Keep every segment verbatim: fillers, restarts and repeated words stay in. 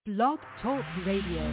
Blog Talk Radio.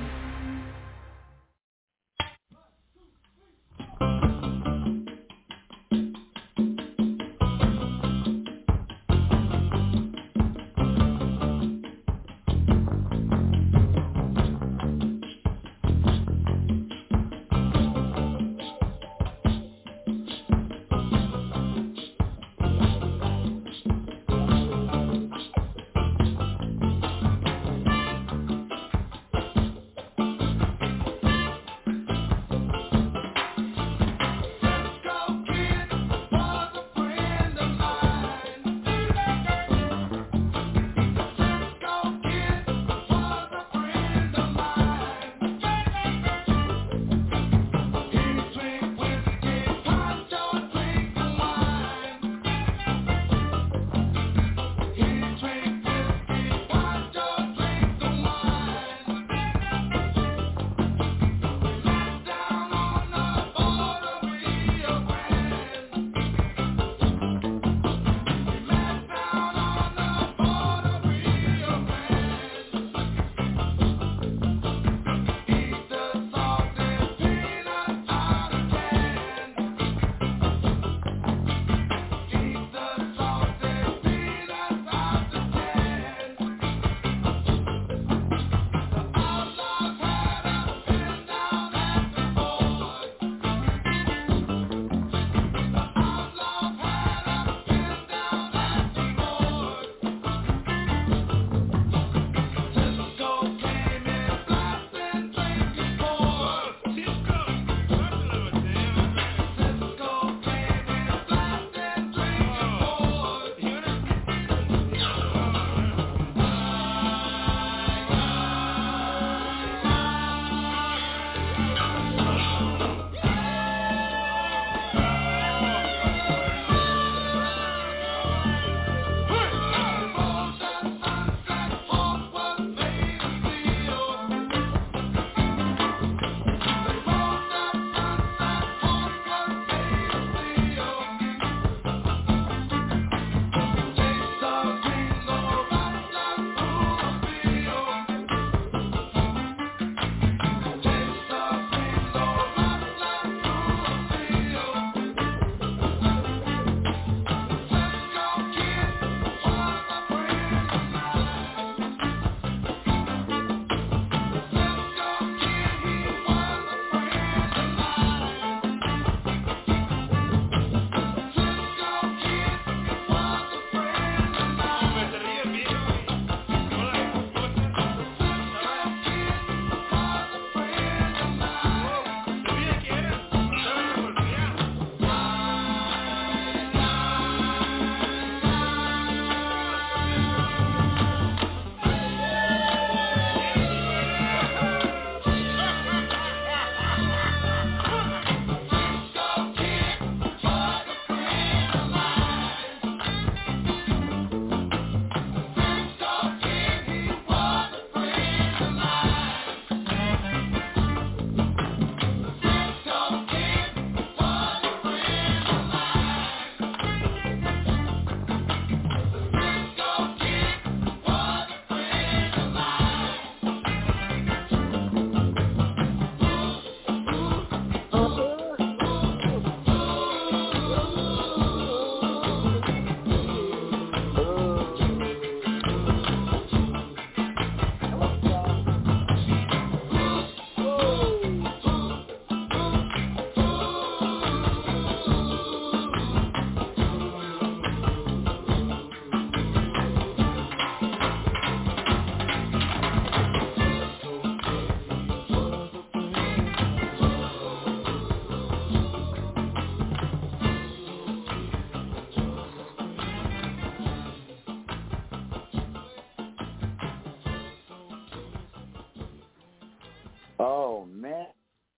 Oh, man.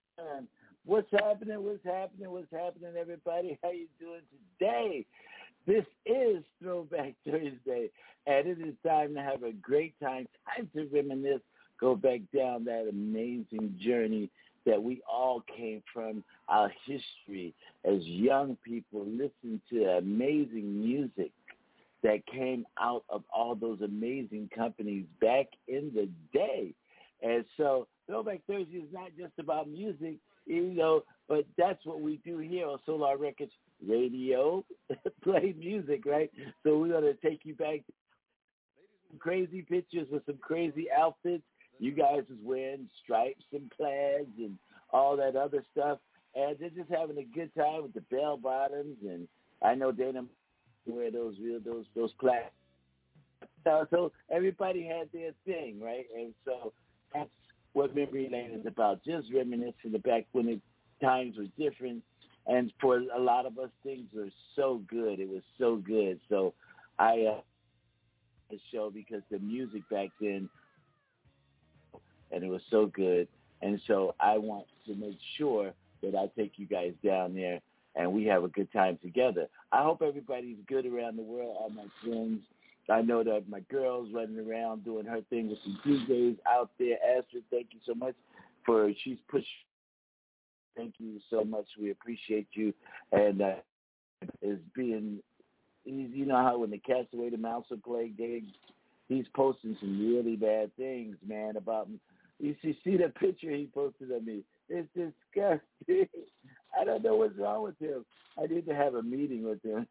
What's happening? What's happening? What's happening, everybody? How you doing today? This is Throwback Thursday, and it is time to have a great time, time to reminisce, go back down that amazing journey that we all came from, our history as young people, listen to amazing music that came out of all those amazing companies back in the day. And so Throwback Thursday is not just about music, you know, but that's what we do here on Solar Records Radio, play music, right? So we're going to take you back to some crazy pictures with some crazy outfits. You guys is wearing stripes and plaids and all that other stuff. And they're just having a good time with the bell bottoms. And I know Dana wear those real, those, those plaids. So, so everybody had their thing, right? And so that's what Memory Lane is about, just reminiscing the back when it, times were different. And for a lot of us, things were so good. It was so good. So I uh, the show because the music back then, and it was so good. And so I want to make sure that I take you guys down there and we have a good time together. I hope everybody's good around the world, all my friends. I know that my girl's running around doing her thing with some D Js out there. Astrid, thank you so much for, she's pushed. Thank you so much. We appreciate you. And uh, is being, you know how when the cat's away, the mouse will play, they, he's posting some really bad things, man, about me. You should see the picture he posted of me. It's disgusting. I don't know what's wrong with him. I need to have a meeting with him.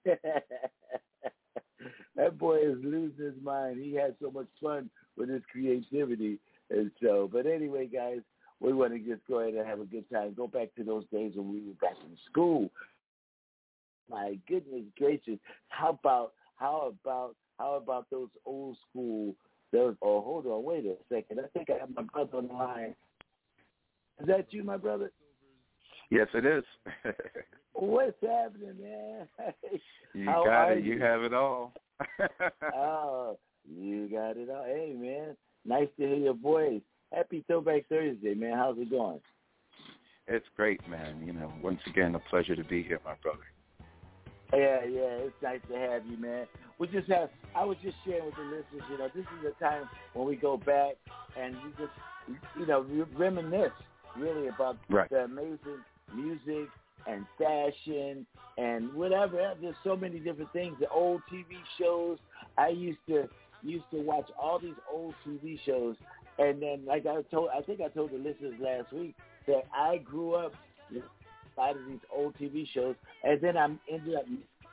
That boy is losing his mind. He had so much fun with his creativity. And so, but anyway, guys, we want to just go ahead and have a good time. Go back to those days when we were back in school. My goodness gracious. How about, how about, how about those old school, those, oh, hold on, wait a second. I think I have my brother on the line. Is that you, my brother? Yes, it is. What's happening, man? You How got it. you? You have it all. Oh, you got it all. Hey, man, nice to hear your voice. Happy Throwback Thursday, man. How's it going? It's great, man. You know, once again, a pleasure to be here, my brother. Yeah, yeah, it's nice to have you, man. We just have, I was just sharing with the listeners, you know, this is a time when we go back and we just, you know, reminisce really about right. the amazing music and fashion and whatever. There's so many different things. The old T V shows. I used to used to watch all these old T V shows, and then like I told, I think I told the listeners last week that I grew up with a lot of these old T V shows, and then I ended up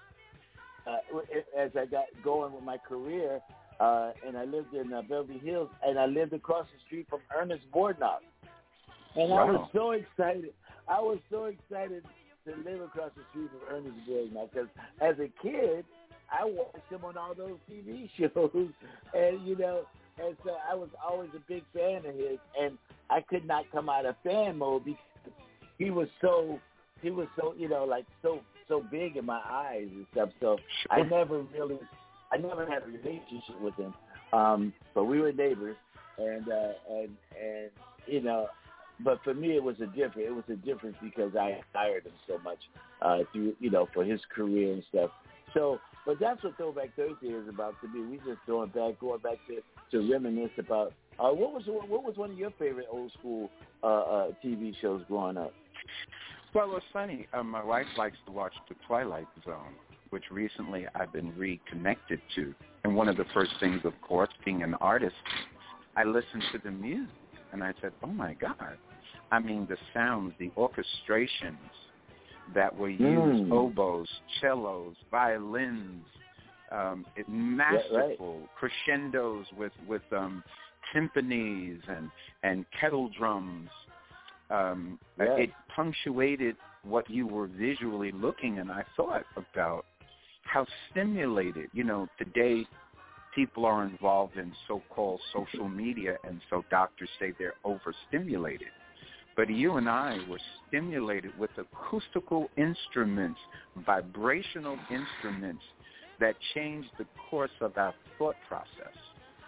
uh, as I got going with my career, uh, and I lived in uh, Beverly Hills, and I lived across the street from Ernest Borgnine. And wow. I was so excited. I was so excited to live across the street from Ernest Borgnine because as a kid, I watched him on all those T V shows, and you know, and so I was always a big fan of his, and I could not come out of fan mode because he was so, he was so, you know, like so, so big in my eyes and stuff. So I never really, I never had a relationship with him, um, but we were neighbors, and uh, and and you know. But for me, it was a different. It was a difference because I admired him so much uh, through, you know, for his career and stuff. So, but that's what Throwback Thursday is about to me. We just going back, going back to, to reminisce about uh, what was what was one of your favorite old school uh, uh, T V shows growing up? Well, it's funny. Um, my wife likes to watch The Twilight Zone, which recently I've been reconnected to. And one of the first things, of course, being an artist, I listened to the music. And I said, oh, my God. I mean, the sounds, the orchestrations that were used, mm. oboes, cellos, violins, um, it, masterful yeah, right. crescendos with, with um, timpanis and, and kettle drums. Um, yes. It punctuated what you were visually looking, and I thought about how stimulated, you know, today people are involved in so-called social media, and so doctors say they're overstimulated. But you and I were stimulated with acoustical instruments, vibrational instruments that changed the course of our thought process.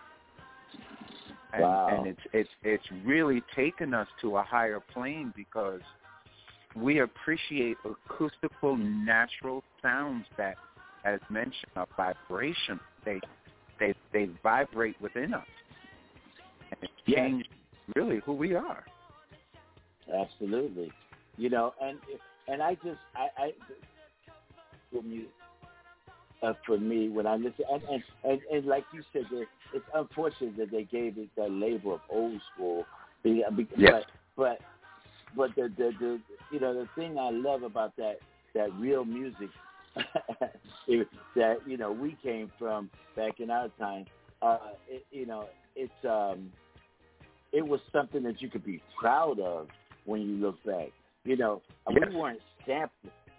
And, wow. and it's it's it's really taken us to a higher plane because we appreciate acoustical, natural sounds that, as mentioned, are vibration. They They they vibrate within us, and it yes. changed really who we are. Absolutely, you know, and and I just I, I music uh, for me when I listen. And, and, and, and like you said, it's unfortunate that they gave it that label of old school. Yes. But but but the, the the you know the thing I love about that that real music that you know we came from back in our time. Uh, it, you know it's um it was something that you could be proud of when you look back. You know yes. we weren't stamped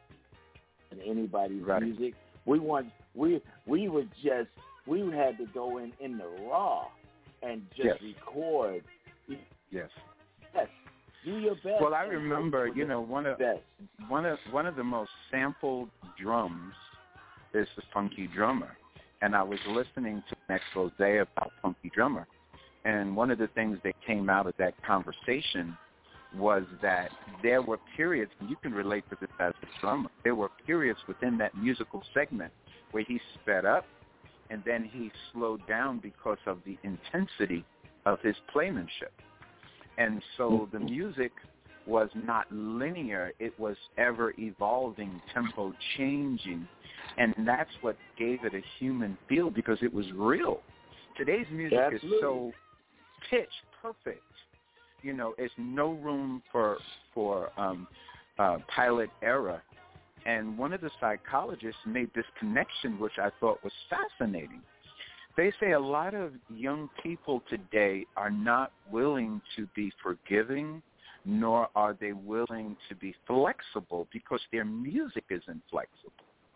in anybody's right. music. We weren't we we were just we had to go in in the raw and just yes. record. Yes. Yes. Do your best. Well, I remember, you know, one of best. one of one of the most sampled drums is the Funky Drummer, and I was listening to an expose about Funky Drummer, and one of the things that came out of that conversation was that there were periods, and you can relate to this as a drummer. There were periods within that musical segment where he sped up, and then he slowed down because of the intensity of his playmanship. And so the music was not linear. It was ever-evolving, tempo-changing. And that's what gave it a human feel because it was real. Today's music Absolutely. is so pitch perfect. You know, there's no room for, for um, uh, pilot error. And one of the psychologists made this connection, which I thought was fascinating. They say a lot of young people today are not willing to be forgiving, nor are they willing to be flexible because their music isn't flexible.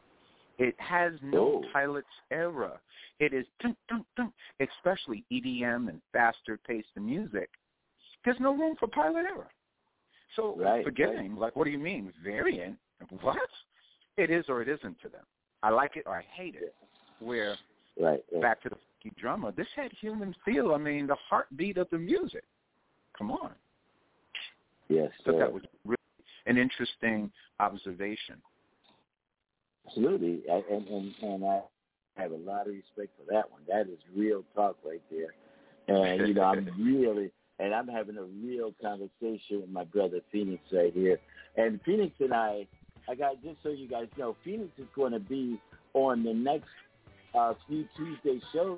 It has no oh. pilot's error. It is, dun, dun, dun, especially E D M and faster-paced music. There's no room for pilot error. So right, forgiving, right. like, what do you mean? Variant? What? It is or it isn't to them. I like it or I hate it. Where... Right, right. Back to the Funky Drummer. This had human feel. I mean, the heartbeat of the music. Come on. Yes, so sir. That was really an interesting observation. Absolutely, I, and, and and I have a lot of respect for that one. That is real talk right there. And you know, I'm really, and I'm having a real conversation with my brother Phoenix right here. And Phoenix and I, I got just so you guys know, Phoenix is going to be on the next. Uh, few Tuesday shows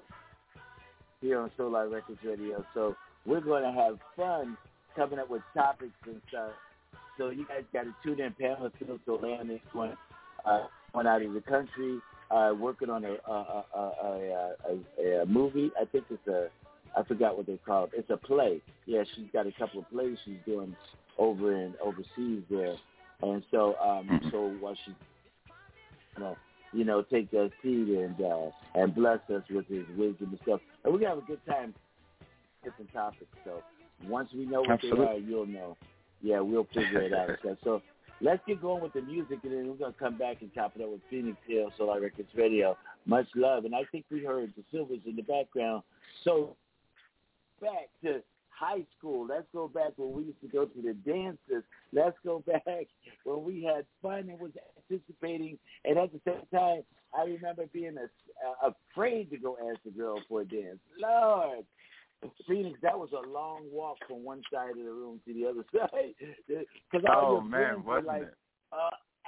here on Solar Records Radio. So we're going to have fun coming up with topics and stuff. So you guys got to tune in. Pamela Phillips Orlando is going, uh, going out of the country, uh, working on a a, a, a, a a movie. I think it's a, I forgot what they call it. It's a play. Yeah, she's got a couple of plays she's doing over in overseas there. And so, um, so while she, you know, you know, take that seed and uh, and bless us with his wisdom and stuff. And we're going to have a good time different topics. So once we know what Absolutely. they are, you'll know. Yeah, we'll figure it out. So let's get going with the music, and then we're going to come back and top it up with Phoenix Hill, Solar Records Radio. Much love. And I think we heard the Silvers in the background. So back to high school. Let's go back when we used to go to the dances. Let's go back when we had fun and was anticipating. And at the same time, I remember being a, uh, afraid to go ask a girl for a dance. Lord, Phoenix, that was a long walk from one side of the room to the other side. Cause all oh, your man, wasn't like, it? Uh,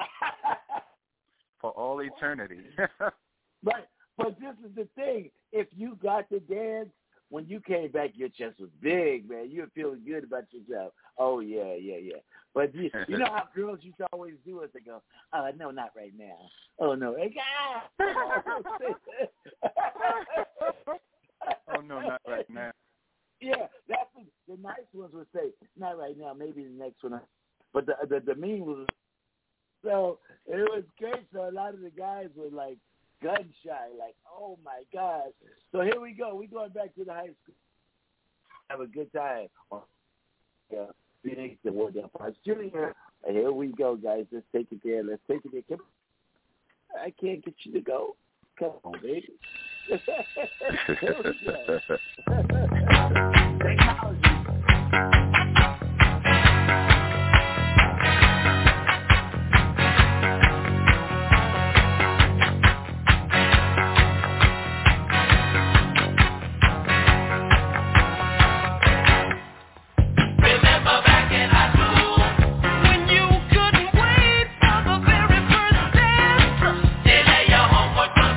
For all eternity. but, but this is the thing. If you got to dance, when you came back, your chest was big, man. You were feeling good about yourself. Oh, yeah, yeah, yeah. But you, you know how girls used to always do it? They go, oh, no, not right now. Oh, no. Oh, no, not right now. Yeah, that's what the nice ones would say. Not right now, maybe the next one. But the the, the mean was, so it was great. So a lot of the guys were like, gun shy, like, oh my God. So here we go. We're going back to the high school. Have a good time. Yeah, Phoenix and Wardell Parks Junior Here we go, guys. Let's take it there. Let's take it there. Come on. I can't get you to go. Come on, baby. Here we go. Technology. Homework.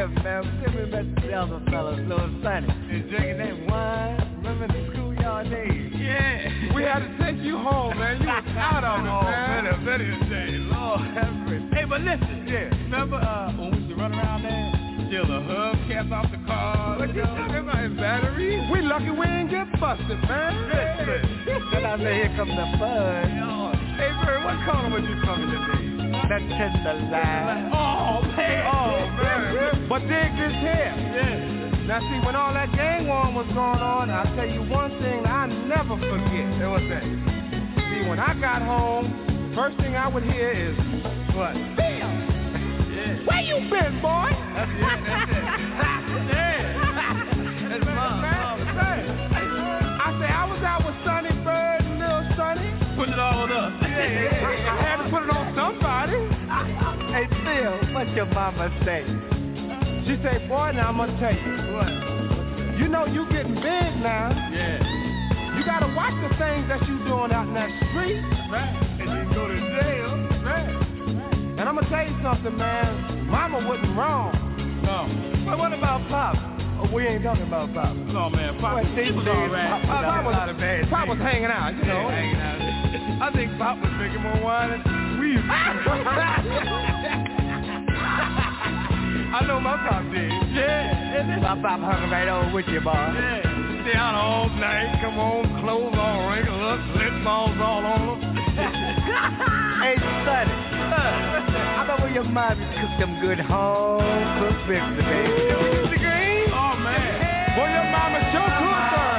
here, man. Then we met the other fellas, Little Sonny. And drinking that wine. Remember the schoolyard days? Yeah. We had to take you home, man. You was out on it, man. Oh, better, better day. Lord have mercy. Hey, but listen. Yeah. Remember uh, when we used to run around there? Steal the hubcaps off the car. What you talking about? In batteries? We lucky we ain't get busted, man. Listen. Then I say, here comes the fun. Hey, Bird, what color was you coming today? That Timberline. Oh, man. Oh, man. But dig this here. Yeah. Now, see, when all that gang war was going on, I'll tell you one thing I never forget. Hey, what's that? See, when I got home, first thing I would hear is, what? Bill! Yeah. Where you been, boy? That's it. That's it. Yeah. That's mom. Mom. I say, I was out with Sonny Bird and Little Sonny. Putting it all on us. Yeah, yeah. I, I had to put it on somebody. Hey, Phil, what your mama say? She say, boy, now I'm going to tell you. What? You know you getting big now. Yeah. You got to watch the things that you doing out in that street. Right. And you go to jail. Right. And I'm going to tell you something, man. Mama wasn't wrong. No. But what about Pop? Oh, we ain't talking about Pop. No, man. Pop, well, was, was all right. Pop, Pop, Pop, was, not a bad Pop was hanging out, you know. Yeah, hanging out. I think Pop was drinking more wine than we used to. I know my Pop did. Yeah. My Pop hung right on with you, boy. Yeah. Stay out all night. Come on, clothes all wrinkled up, lip balls all on them. Hey, Sonny. I know where your mom cooked them good home-cooked ribs today. The green? Oh, man. Boy, your mama sure cooked her.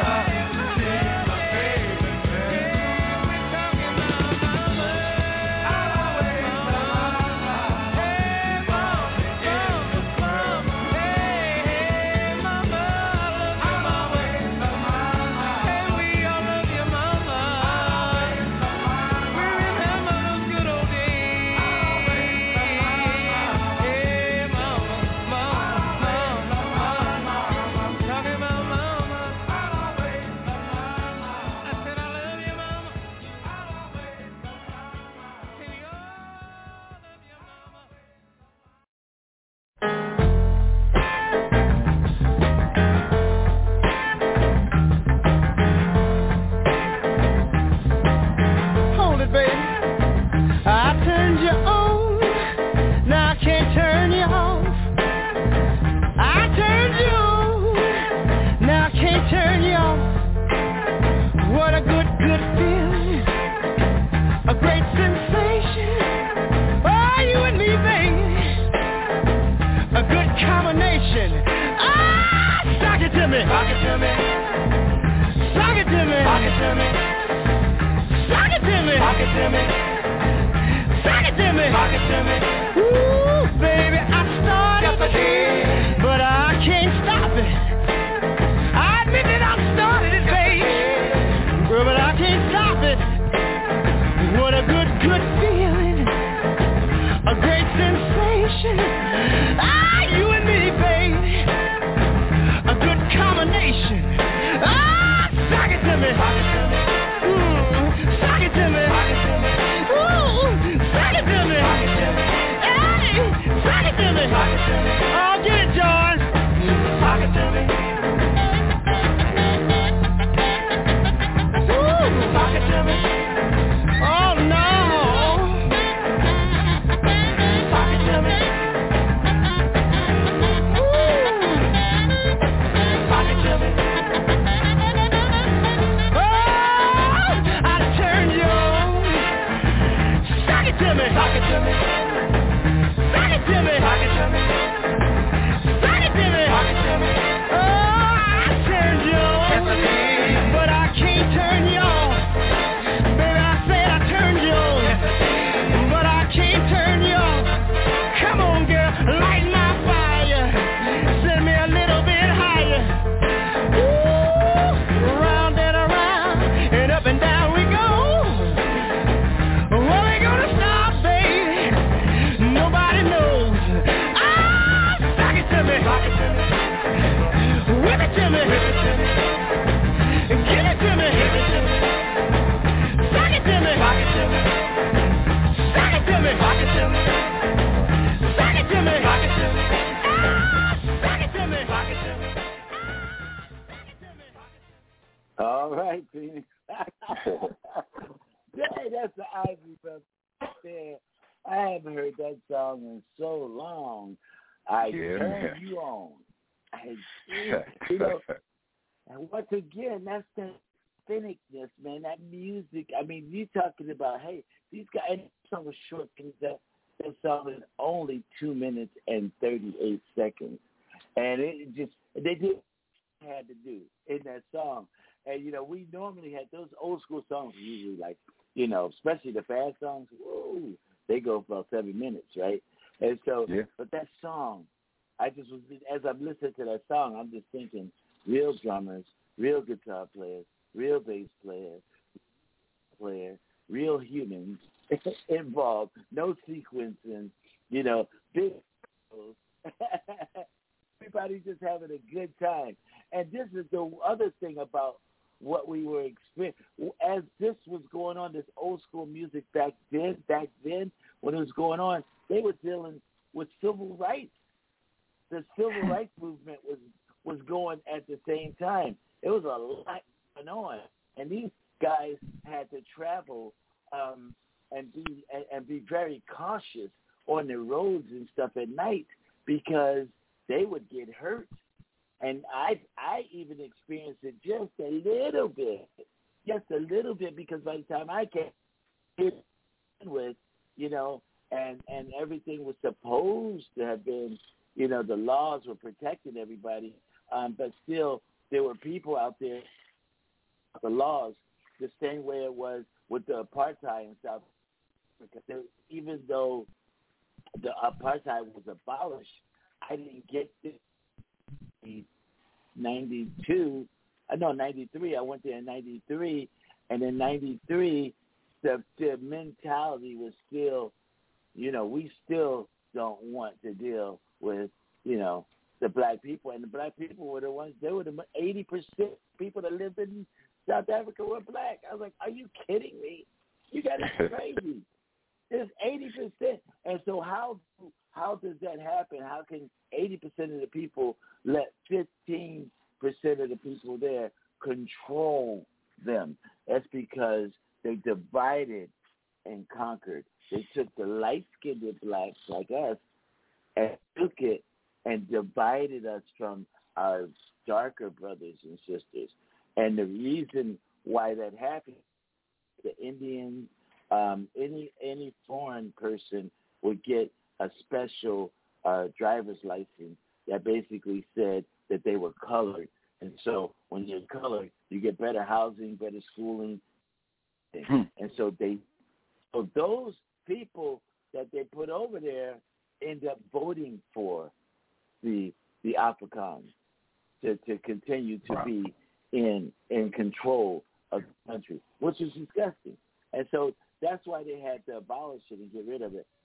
Give it to me. Give it to me. right, Phoenix. Hey, that's the Isley Brothers there. I haven't heard that song in so long. I yeah, turn man. you on. I, you know, and once again, that's the authenticness, man. That music. I mean, you talking about, hey, these guys. And that song was short. That that song was only two minutes and thirty-eight seconds, and it just they did what they had to do in that song. And you know, we normally had those old school songs usually like, you know, especially the fast songs. Whoa, they go for about seven minutes, right? And so, yeah. but that song, I just was as I'm listening to that song, I'm just thinking real drummers, real guitar players, real bass players, player, real humans involved, no sequencing, you know, big everybody just having a good time. And this is the other thing about what we were experiencing. As this was going on, this old school music back then, back then, when it was going on, they were dealing with civil rights. The civil rights movement was, was going at the same time. It was a lot going on. And these guys had to travel um, and be and, and be very cautious on the roads and stuff at night because they would get hurt. And I I even experienced it just a little bit, just a little bit, because by the time I came with, you know, and, and everything was supposed to have been, you know, the laws were protecting everybody, um, but still there were people out there, the laws, the same way it was with the apartheid in South Africa. There, even though the apartheid was abolished, I didn't get this. ninety-two, I know ninety-three, I went there in ninety-three, and in ninety-three, the, the mentality was still, you know, we still don't want to deal with, you know, the black people, and the black people were the ones, they were the eighty percent people that lived in South Africa were black. I was like, are you kidding me? You got to be crazy. It's eighty percent. And so how how does that happen? How can eighty percent of the people let fifteen percent of the people there control them? That's because they divided and conquered. They took the light-skinned blacks like us and took it and divided us from our darker brothers and sisters. And the reason why that happened, the Indians, um, any any foreign person would get a special uh, driver's license that basically said that they were colored. And so when you're colored, you get better housing, better schooling. Hmm. And so they, so those people that they put over there end up voting for the the Afrikaners to, to continue to wow. be in in control of the country, which is disgusting. And so that's why they had to abolish it and get rid of it.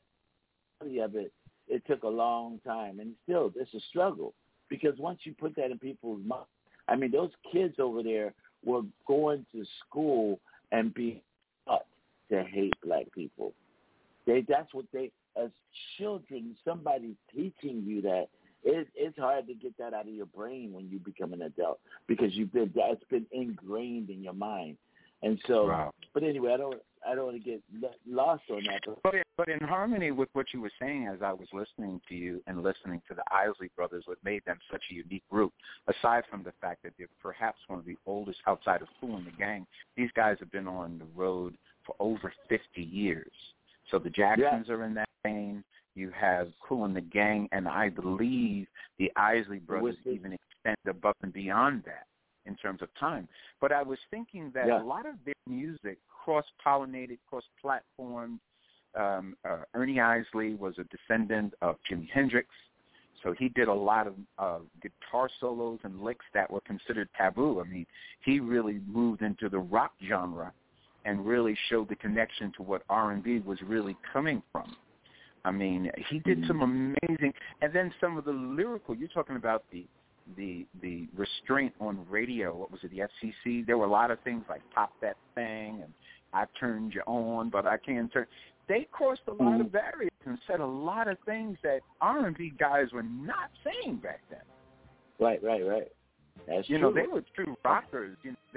Of it, it took a long time, and still, it's a struggle because once you put that in people's minds, I mean, those kids over there were going to school and being taught to hate black people. They that's what they, as children, somebody's teaching you that. It, it's hard to get that out of your brain when you become an adult because you've been that's been ingrained in your mind. And so, wow. but anyway, I don't I don't want to get lost on that. But in, but in harmony with what you were saying as I was listening to you and listening to the Isley Brothers, what made them such a unique group, aside from the fact that they're perhaps one of the oldest outside of Kool and the Gang, these guys have been on the road for over fifty years. So the Jacksons yeah. are in that vein. You have Kool and the Gang, and I believe the Isley Brothers even extend above and beyond that in terms of time. But I was thinking that yeah. a lot of their music cross-pollinated, cross-platformed. Um, uh, Ernie Isley was a descendant of Jimi Hendrix, so he did a lot of uh, guitar solos and licks that were considered taboo. I mean, he really moved into the rock genre and really showed the connection to what R and B was really coming from. I mean, he did some amazing, and then some of the lyrical, you're talking about the the the restraint on radio, what was it, the F C C? There were a lot of things like Pop That Thing and I Turned You On, but I Can't Turn. They crossed a lot mm-hmm. of barriers and said a lot of things that R and B guys were not saying back then. Right, right, right. That's you true. know, they were true rockers. You know, they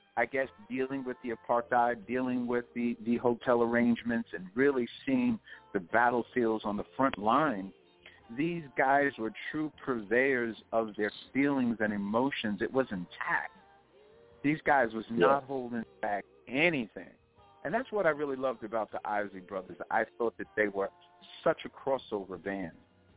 I guess, dealing with the apartheid, dealing with the, the hotel arrangements, and really seeing the battlefields on the front line, these guys were true purveyors of their feelings and emotions. It was intact. These guys was not yeah. holding back anything. And that's what I really loved about the Isley Brothers. I thought that they were such a crossover band.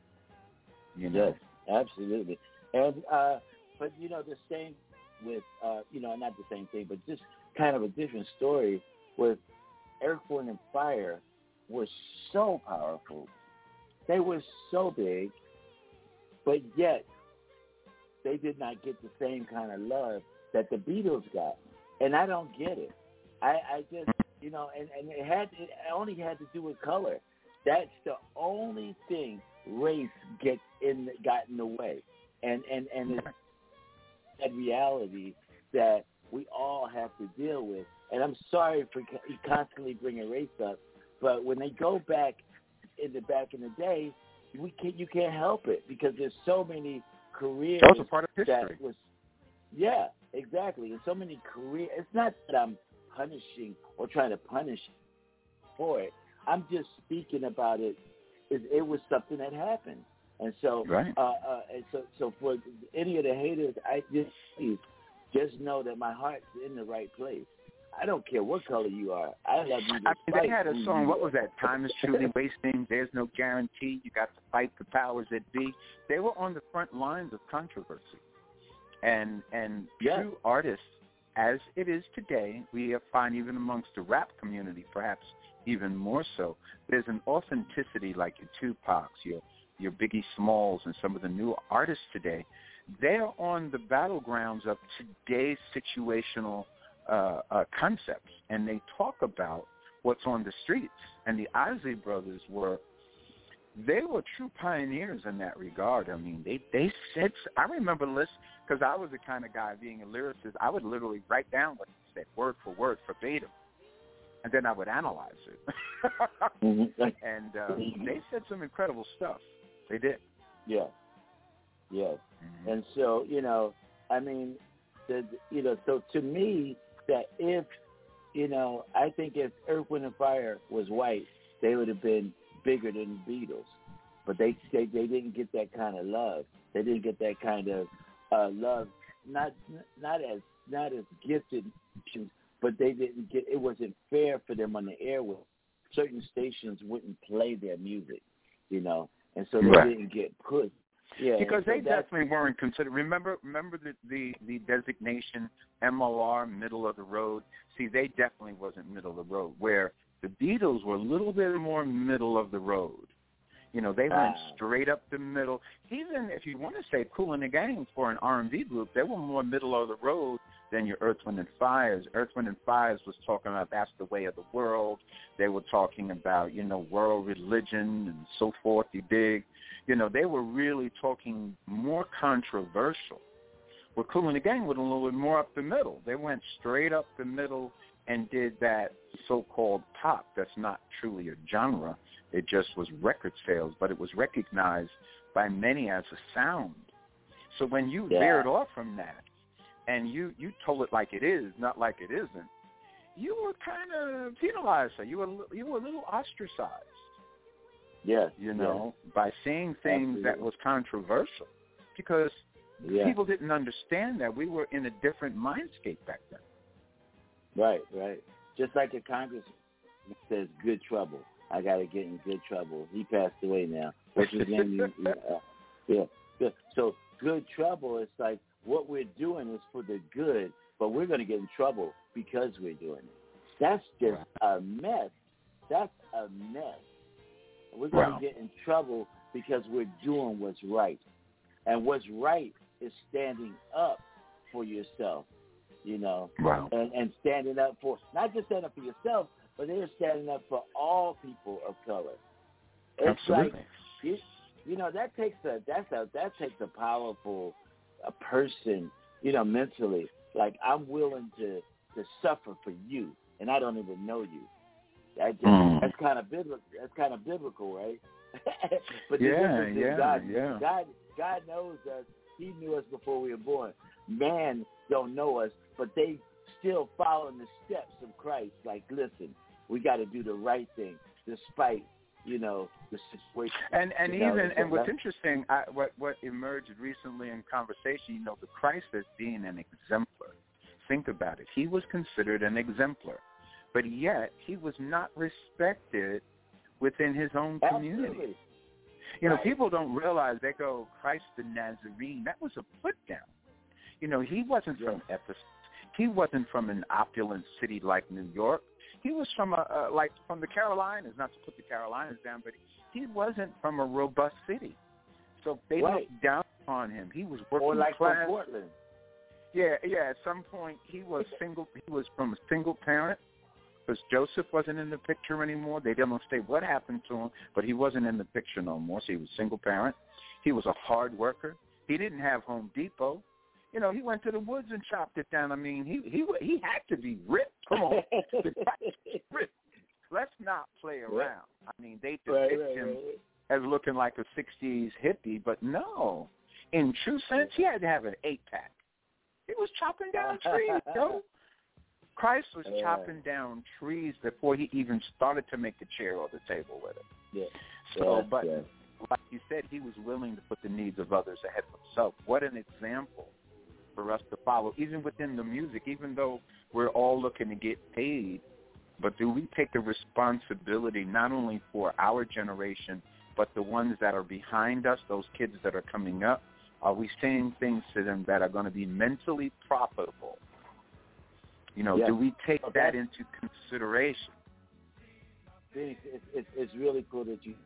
You know? Yes, absolutely. And, uh, but, you know, the same with, uh, you know, not the same thing, but just kind of a different story with Earth, Wind, and Fire was so powerful. They were so big, but yet they did not get the same kind of love that the Beatles got. And I don't get it. I, I just, you know, and, and it had it only had to do with color. That's the only thing race gets in got in the way. And and, and it's that reality that we all have to deal with. And I'm sorry for constantly bringing race up, but when they go back in the back in the day, we can't you can't help it because there's so many careers that was a part of history. That was, yeah, exactly. And so many careers. It's not that I'm punishing or trying to punish for it. I'm just speaking about it. It, it was something that happened, and so, right. uh, uh, and so, so for any of the haters, I just please just know that my heart's in the right place. I don't care what color you are. I love you. I mean, they had a song. What was that? Time is truly wasting. There's no guarantee. You got to fight the powers that be. They were on the front lines of controversy, and and yeah. true artists, as it is today, we find even amongst the rap community, perhaps even more so. There's an authenticity like your Tupacs, your your Biggie Smalls, and some of the new artists today. They're on the battlegrounds of today's situational uh, uh, concepts, and they talk about what's on the streets. And the Isley Brothers were, they were true pioneers in that regard. I mean, they, they said, I remember listening, because I was the kind of guy, being a lyricist, I would literally write down what he said, word for word, verbatim, and then I would analyze it. mm-hmm. And uh, they said some incredible stuff. They did. Yeah. Yes. Mm-hmm. And so, you know, I mean, the, you know, so to me, that if, you know, I think if Earth, Wind, and Fire was white, they would have been bigger than the Beatles. But they they, they didn't get that kind of love. They didn't get that kind of uh, love. Not not as not as gifted, but they didn't get. It wasn't fair for them on the airwaves. Certain stations wouldn't play their music, you know, and so they right. didn't get pushed. Yeah, because so they definitely weren't considered. Remember, remember the, the, the designation M O R, middle of the road. See, they definitely wasn't middle of the road. Where the Beatles were a little bit more middle of the road. You know, they went ah. straight up the middle. Even if you want to say Kool and the Gang for an R and B group, they were more middle of the road than your Earth, Wind, and Fires. Earth, Wind, and Fires was talking about that's the way of the world. They were talking about, you know, world religion and so forth. You dig? You know, they were really talking more controversial. Where Kool and the Gang were a little bit more up the middle. They went straight up the middle and did that so-called pop that's not truly a genre. It just was record sales, but it was recognized by many as a sound. So when you yeah. veered off from that and you, you told it like it is, not like it isn't, you were kind of penalized. So you were you were a little ostracized. Yes, you know, yes. by saying things Absolutely. that was controversial, because yeah. people didn't understand that we were in a different mindscape back then. Right, right. Just like a congressman says, "Good trouble." I got to get in good trouble. He passed away now. What's his name? uh, yeah, good. So good trouble. It's like what we're doing is for the good, but we're going to get in trouble because we're doing it. That's just a mess. That's a mess. We're going wow. to get in trouble because we're doing what's right. And what's right is standing up for yourself, you know, wow. and, and standing up for, not just standing up for yourself, but they're standing up for all people of color. It's Absolutely. like, you, you know, that takes a, that's a, that takes a powerful a person, you know, mentally. Like, I'm willing to, to suffer for you, and I don't even know you. That just, mm. That's kind of biblical. That's kind of biblical, right? But the yeah, difference is yeah, God, yeah. God, God knows us. He knew us before we were born. Man don't know us, but they still following the steps of Christ. Like, listen, we got to do the right thing despite, you know, the situation. And and you know, even and what's that, interesting, I, what what emerged recently in conversation, you know, the Christ as being an exemplar. Think about it. He was considered an exemplar, but yet he was not respected within his own community. Absolutely. You know, right. people don't realize, they go, Christ the Nazarene, that was a put down. You know, he wasn't yeah. from Ephesus. He wasn't from an opulent city like New York. He was from a, uh, like from the Carolinas, not to put the Carolinas down, but he wasn't from a robust city. So they right. looked down upon him. He was working or like class. from Portland. Yeah, yeah. At some point, he was single. He was from a single parent, because Joseph wasn't in the picture anymore. They demonstrate what happened to him, but he wasn't in the picture no more. So he was a single parent. He was a hard worker. He didn't have Home Depot. You know, he went to the woods and chopped it down. I mean, he he he had to be ripped. Come on, ripped. Let's not play around. I mean, they depict right, right, him right. as looking like a sixties hippie, but no, in true sense, he had to have an eight pack. He was chopping down trees, yo. Christ was yeah. chopping down trees before he even started to make the chair or the table with it. Yeah. So, yeah, but yeah. like you said, he was willing to put the needs of others ahead of himself. What an example for us to follow, even within the music, even though we're all looking to get paid, but do we take the responsibility not only for our generation, but the ones that are behind us, those kids that are coming up? Are we saying things to them that are going to be mentally profitable? You know, yes. do we take okay. that into consideration? It's, it's, it's really cool that you,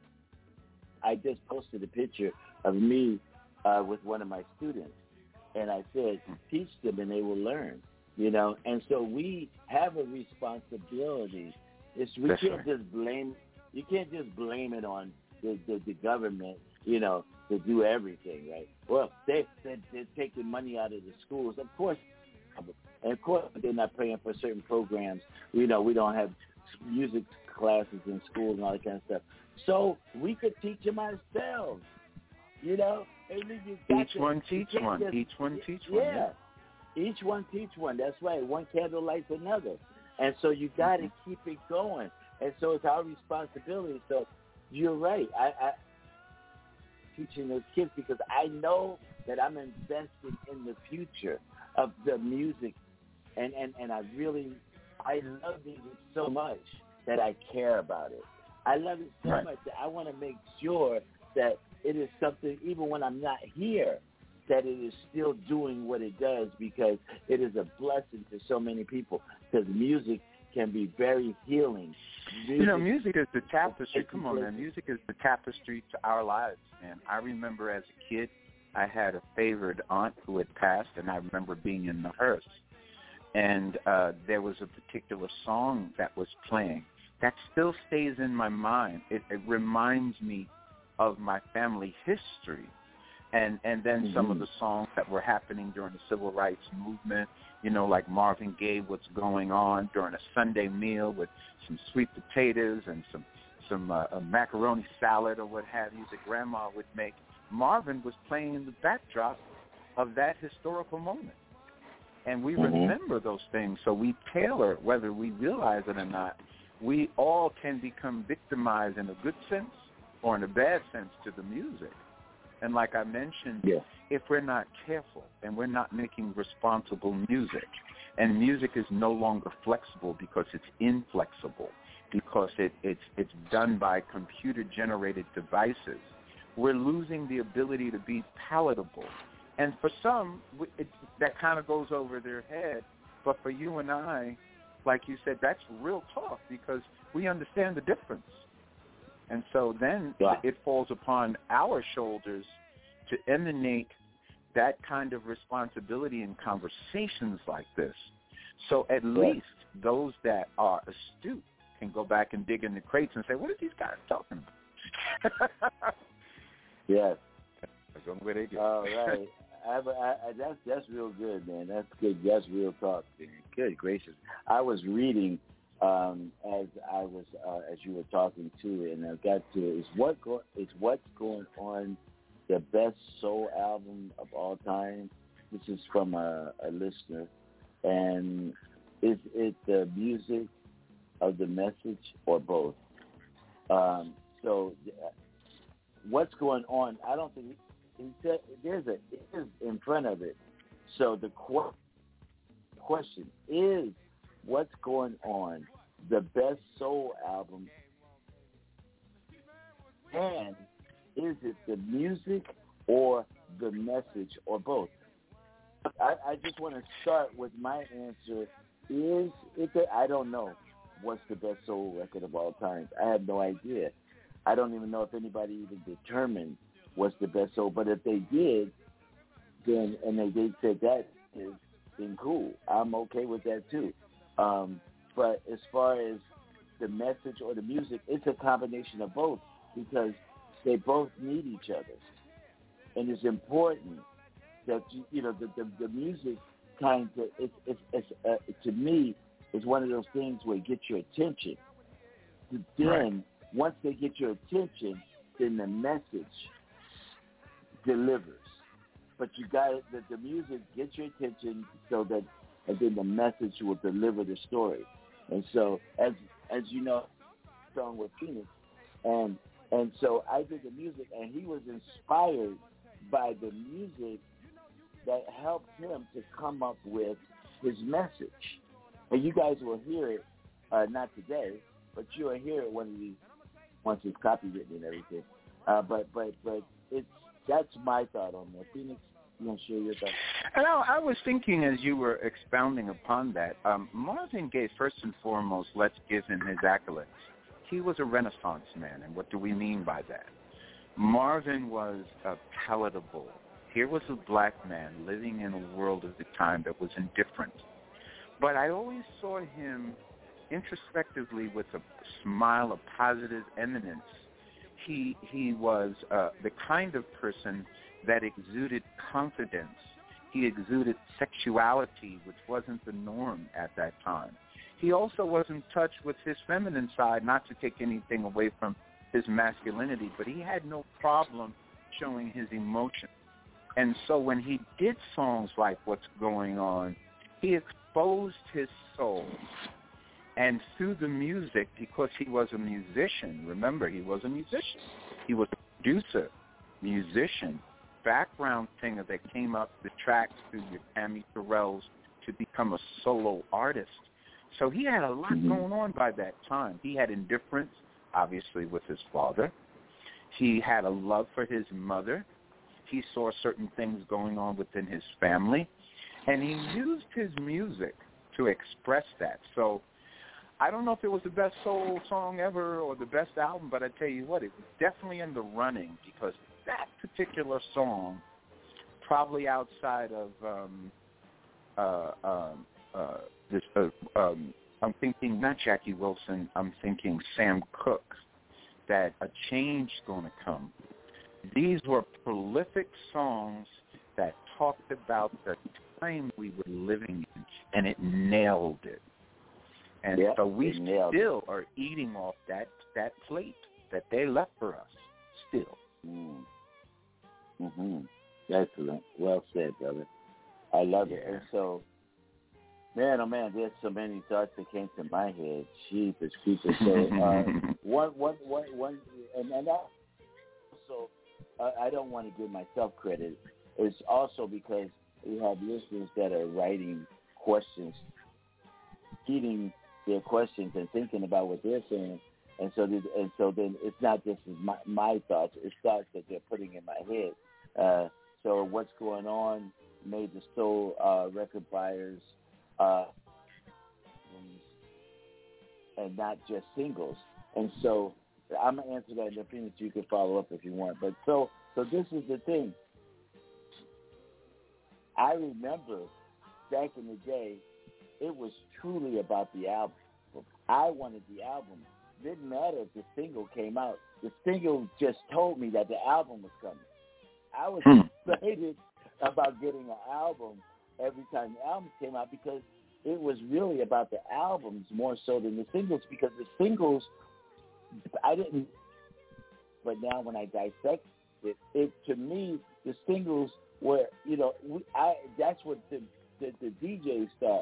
I just posted a picture of me uh, with one of my students, and I said, teach them and they will learn, you know, and so we have a responsibility. It's, we That's can't right. just blame, you can't just blame it on the, the, the government, you know, to do everything, right? Well, they, they, they're taking money out of the schools. Of course, and of course they're not paying for certain programs. You know, we don't have music classes in schools and all that kind of stuff. So we could teach them ourselves, you know? And you got Each to, one teach one. just, Each one teach one. Yeah. yeah. Each one teach one. That's right. One candle lights another. And so you got to mm-hmm. keep it going. And so it's our responsibility. So you're right. I, I teaching those kids because I know that I'm invested in the future of the music. And, and, and I really, I love music so much that I care about it. I love it so right. much that I want to make sure that it is something, even when I'm not here, that it is still doing what it does because it is a blessing to so many people because music can be very healing. Music, you know, music is the tapestry. Come on, man. Music is the tapestry to our lives, man. I remember as a kid, I had a favorite aunt who had passed, and I remember being in the hearse. And uh, there was a particular song that was playing that still stays in my mind. It, it reminds me of my family history. And and then mm-hmm. some of the songs that were happening during the civil rights movement, you know, like Marvin Gaye, What's Going On, during a Sunday meal with some sweet potatoes and some, some uh, a macaroni salad or what have you that Grandma would make. Marvin was playing in the backdrop of that historical moment. And we mm-hmm. remember those things, so we tailor, whether we realize it or not, we all can become victimized in a good sense or in a bad sense to the music. And like I mentioned, yeah. if we're not careful and we're not making responsible music, and music is no longer flexible because it's inflexible, because it, it's it's done by computer-generated devices, we're losing the ability to be palatable. And for some, it, that kind of goes over their head. But for you and I, like you said, that's real talk because we understand the difference. And so then yeah. it falls upon our shoulders to emanate that kind of responsibility in conversations like this. So at yeah. least those that are astute can go back and dig in the crates and say, what are these guys talking about? Yes. Where they go. All right. I, I, I, that's that's real good, man. That's good. That's real talk, man. Good gracious. I was reading um, as I was uh, as you were talking to, and I got to is what go, is what's going on the best soul album of all time. This is from a, a listener, and Is it the music of the message or both? Um, so uh, what's going on? I don't think he, he said there's a is in front of it. So the qu- question is, what's going on? The best soul album, and is it the music or the message or both? I, I just want to start with my answer. Is it the, I don't know what's the best soul record of all time. I have no idea. I don't even know if anybody even determined what's the best soul. But if they did, then and they, they said that is then cool. I'm okay with that too. Um, but as far as the message or the music, it's a combination of both because they both need each other, and it's important that you, you know the, the the music kind of it's it's, it's uh, to me is one of those things where it gets your attention. Then right. once they get your attention, then the message delivers. But you got the, the music gets your attention so that, and then the message will deliver the story. And so, as as you know, song with Phoenix, and and so I did the music, and he was inspired by the music that helped him to come up with his message. And you guys will hear it, uh, not today, but you will hear it one of these once it's copywritten and everything. Uh, but but but it's that's my thought on that. Phoenix, you want to share your thoughts? And I, I was thinking as you were expounding upon that, um, Marvin Gaye, first and foremost, let's give him his accolades. He was a Renaissance man, and what do we mean by that? Marvin was uh, palatable. Here was a black man living in a world at the time that was indifferent. But I always saw him introspectively with a smile of positive eminence. He he was uh, the kind of person that exuded confidence. He exuded sexuality, which wasn't the norm at that time. He also was in touch with his feminine side, not to take anything away from his masculinity, but he had no problem showing his emotion. And so when he did songs like What's Going On, he exposed his soul. And through the music, because he was a musician, remember, he was a musician. He was a producer, musician, background singer that came up the tracks through your Tammy Terrells to become a solo artist. So he had a lot mm-hmm. going on by that time. He had indifference, obviously, with his father. He had a love for his mother. He saw certain things going on within his family. And he used his music to express that. So I don't know if it was the best soul song ever or the best album, but I tell you what, it was definitely in the running because that particular song, probably outside of um, uh, um, uh, this, uh, um, I'm thinking not Jackie Wilson, I'm thinking Sam Cooke, that a change going to come. These were prolific songs that talked about the time we were living in, and it nailed it. And yep, so we still it. are eating off that, that plate that they left for us, still. Mm. Mm-hmm. Excellent. Well said, brother. I love yeah. it. And so, man, oh, man, there's so many thoughts that came to my head. Jeepers creepers. So, uh, one, one, one, one, and, and also, uh, I don't want to give myself credit. It's also because we have listeners that are writing questions, feeding their questions and thinking about what they're saying, and so this, and so then it's not just my, my thoughts; it's thoughts that they're putting in my head. Uh, so what's going on made the soul uh, record buyers, uh, and not just singles. And so I'm gonna answer that in the opinion. You can follow up if you want. But so so this is the thing. I remember back in the day, it was truly about the album. I wanted the album. Didn't matter if the single came out. The single just told me that the album was coming. I was excited about getting an album every time the album came out because it was really about the albums more so than the singles, because the singles, I didn't, but now when I dissect it, it to me, the singles were, you know, we, I that's what the, the, the D Js thought.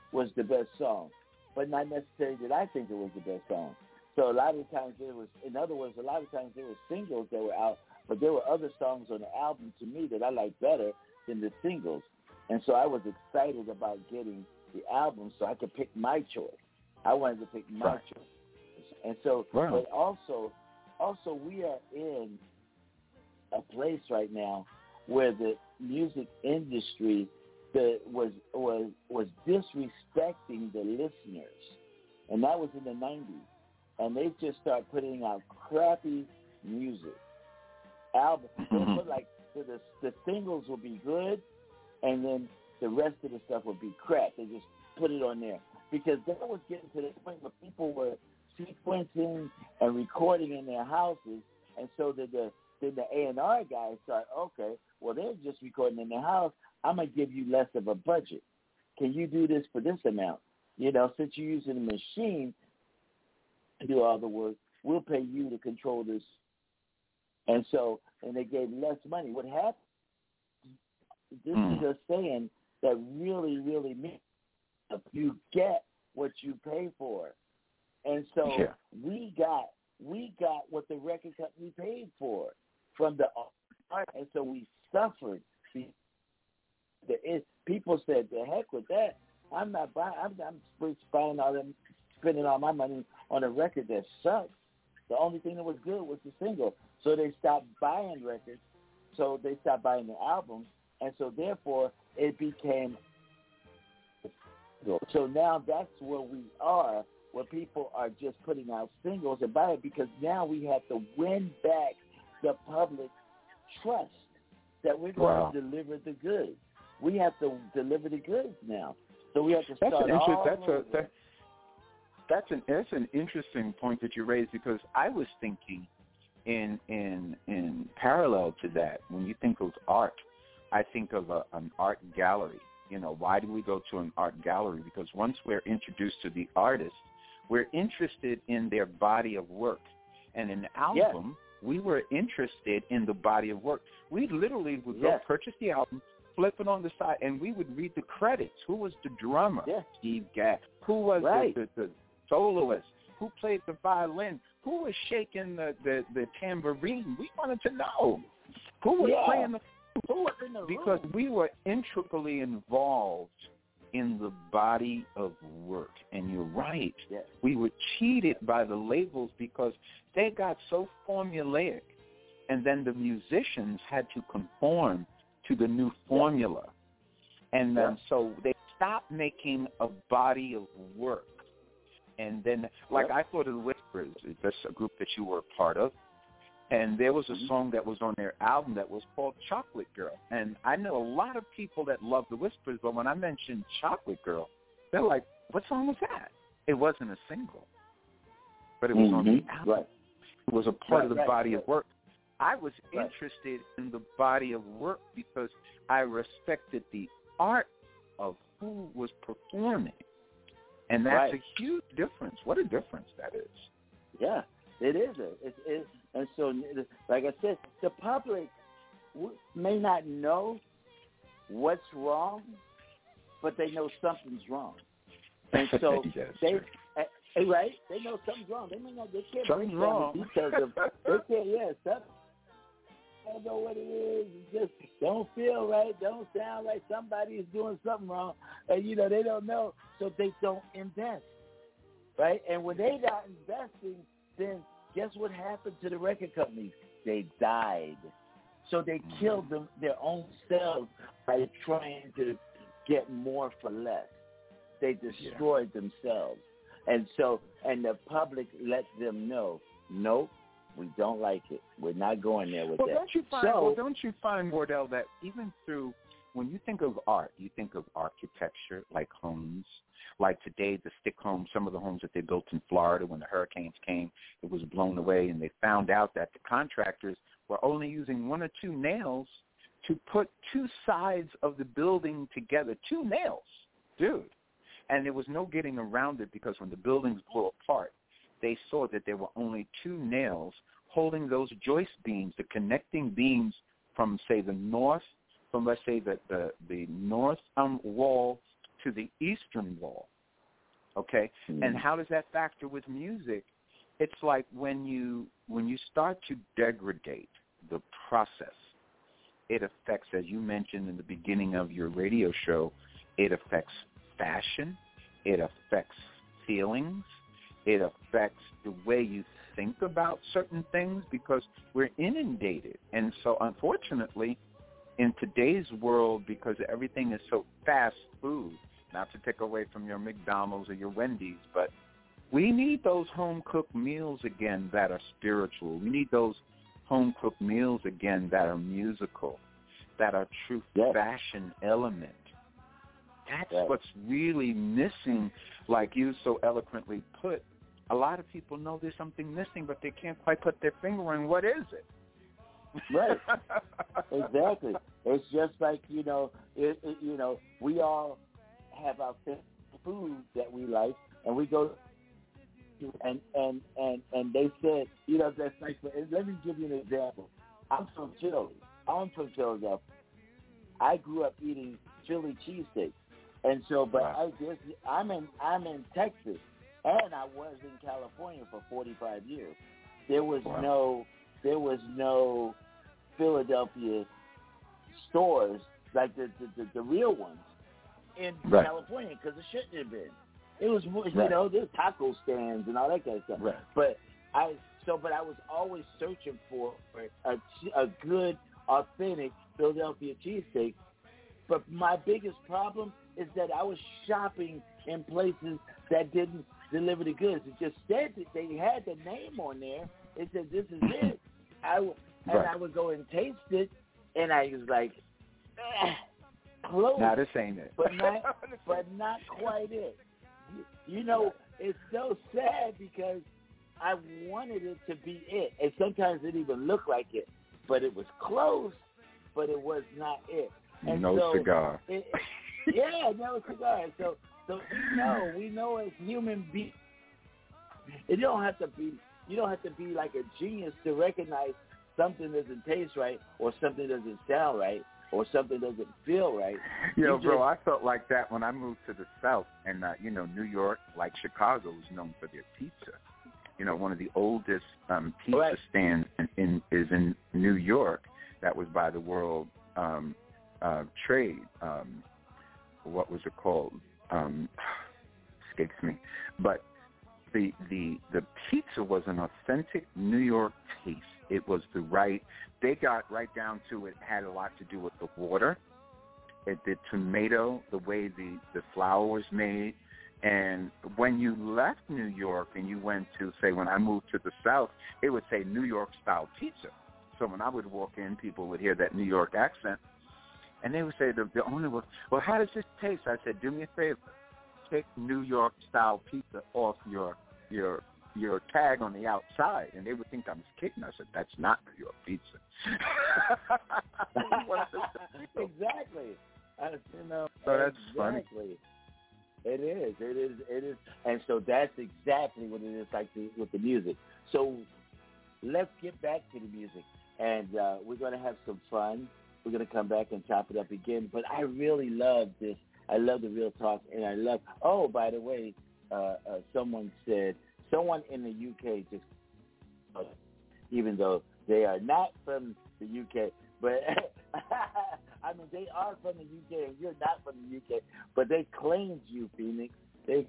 was the best song, but not necessarily that I think it was the best song. So a lot of times there was, in other words, a lot of times there were singles that were out, but there were other songs on the album to me that I liked better than the singles. And so I was excited about getting the album so I could pick my choice. I wanted to pick my right. choice. And so, wow. but also, also we are in a place right now where the music industry the, was was was disrespecting the listeners, and that was in the nineties. And they just start putting out crappy music albums. Mm-hmm. Put like so the the singles will be good, and then the rest of the stuff will be crap. They just put it on there because that was getting to the point where people were sequencing and recording in their houses, and so that the then the A and R guys start, okay, well, they're just recording in their house. I'm going to give you less of a budget. Can you do this for this amount? You know, since you're using a machine to do all the work, we'll pay you to control this. And so, and they gave less money. What happened, this mm. is just saying that really, really means you get what you pay for. And so yeah. we got we got what the record company paid for from the art, and so we suffered. The, the it, people said, "The heck with that! I'm not buying. I'm, I'm buying all them, spending all my money on a record that sucks." The only thing that was good was the single, so they stopped buying records. So they stopped buying the albums, and so therefore it became. So now that's where we are, where people are just putting out singles and buy it because now we have to win back the public trust that we're going wow. to deliver the goods. We have to deliver the goods now. So we have to start that's an all that's over. A, that, that's an that's an interesting point that you raised because I was thinking in in in parallel to that. When you think of art, I think of a, an art gallery. You know, why do we go to an art gallery? Because once we're introduced to the artist, we're interested in their body of work. And in the album, yes. we were interested in the body of work. We literally would go yes. purchase the album, flip it on the side, and we would read the credits. Who was the drummer? Yes. Steve Gadd. Who was right. the, the, the soloist? Who played the violin? Who was shaking the, the, the tambourine? We wanted to know. Who was yeah. playing the Who was in the Because room? we were intricately involved in the body of work. And you're right. Yes. We were cheated by the labels because they got so formulaic. And then the musicians had to conform to the new formula. Yes. And then yes. so they stopped making a body of work. And then, like yes. I thought of the Whispers, that's a group that you were a part of. And there was a mm-hmm. song that was on their album that was called Chocolate Girl. And I know a lot of people that love the Whispers, but when I mentioned Chocolate Girl, they're like, what song was that? It wasn't a single, but it was mm-hmm. on the album. Right. It was a part right, of the right, body right. of work. I was right. interested in the body of work because I respected the art of who was performing. And that's right. a huge difference. What a difference that is. Yeah, it is. A, it, it, and so, like I said, the public may not know what's wrong, but they know something's wrong. And so yes, they, sure. uh, right? They know something's wrong. They may not. They can't something's break down wrong. the details of. They can't. Yeah, something. I don't know what it is. It just don't feel right. Don't sound right. Somebody is doing something wrong, and you know they don't know, so they don't invest, right? And when they not investing, then guess what happened to the record companies? They died. So they killed them their own selves by trying to get more for less. They destroyed yeah. themselves, and so and the public let them know, nope. We don't like it. We're not going there with well, that. Don't you find, so, well, don't you find, Wardell, that even through, when you think of art, you think of architecture, like homes. Like today, the stick homes, some of the homes that they built in Florida when the hurricanes came, it was blown away, and they found out that the contractors were only using one or two nails to put two sides of the building together. Two nails, dude. And there was no getting around it because when the buildings blew apart, they saw that there were only two nails holding those joist beams, the connecting beams from, say, the north, from, let's say, the, the, the north um, wall to the Eastern Wall, okay? Mm-hmm. And how does that factor with music? It's like when you when you start to degrade the process, it affects, as you mentioned in the beginning of your radio show, it affects fashion, it affects feelings, it affects the way you think about certain things because we're inundated. And so unfortunately, in today's world, because everything is so fast food, not to take away from your McDonald's or your Wendy's, but we need those home-cooked meals again that are spiritual. We need those home-cooked meals again that are musical, that are true yes. fashion element. That's yes. what's really missing, like you so eloquently put. A lot of people know there's something missing, but they can't quite put their finger on what is it. Right. Exactly. It's just like, you know, it, it, you know, we all have our food that we like, and we go and and and and they said, you know, that's like. Let me give you an example. I'm from Philly. I'm from Philadelphia. I grew up eating Philly cheesesteaks, and so, but wow. I just, I'm in I'm in Texas, and I was in California for forty-five years. There was wow. no, there was no Philadelphia stores like the the, the, the real ones in right. California because it shouldn't have been. It was, you right. know, there's taco stands and all that kind of stuff. Right. But I, so, but I was always searching for a, a good, authentic Philadelphia cheesesteak. But my biggest problem is that I was shopping in places that didn't deliver the goods. It just said that they had the name on there. It said, this is it. I w- and right. I would go and taste it, and I was like, ah, close. Now this ain't it. But not, but not quite it. You know, it's so sad because I wanted it to be it. And sometimes it even looked like it. But it was close, but it was not it. And no so cigar. It, yeah, no cigar. So so we know, we know as human beings, it don't have to be, you don't have to be like a genius to recognize something doesn't taste right or something doesn't sound right. Or something doesn't feel right. Yo, you bro, just, I felt like that when I moved to the South. And, uh, you know, New York, like Chicago, is known for their pizza. You know, one of the oldest um, pizza right. stands in, in, is in New York. That was by the World um, uh, Trade. Um, what was it called? Um, escapes me. But the, the, the pizza was an authentic New York taste. It was the right, they got right down to it, had a lot to do with the water, it, the tomato, the way the, the flour was made. And when you left New York and you went to, say, when I moved to the South, it would say New York-style pizza. So when I would walk in, people would hear that New York accent, and they would say, the, the owner would, well, how does this taste? I said, do me a favor. Take New York-style pizza off your your your tag on the outside, and they would think I was kidding. I said, that's not New York pizza. Exactly. I, you know, so that's exactly. funny. It is. It is. It is. And so that's exactly what it is like the, with the music. So let's get back to the music, and uh, we're going to have some fun. We're going to come back and chop it up again. But I really love this. I love the real talk, and I love. Oh, by the way, uh, uh, someone said. Someone in the U K just, uh, even though they are not from the U K, but I mean they are from the U K and you're not from the U K, but they claimed you, Phoenix. They.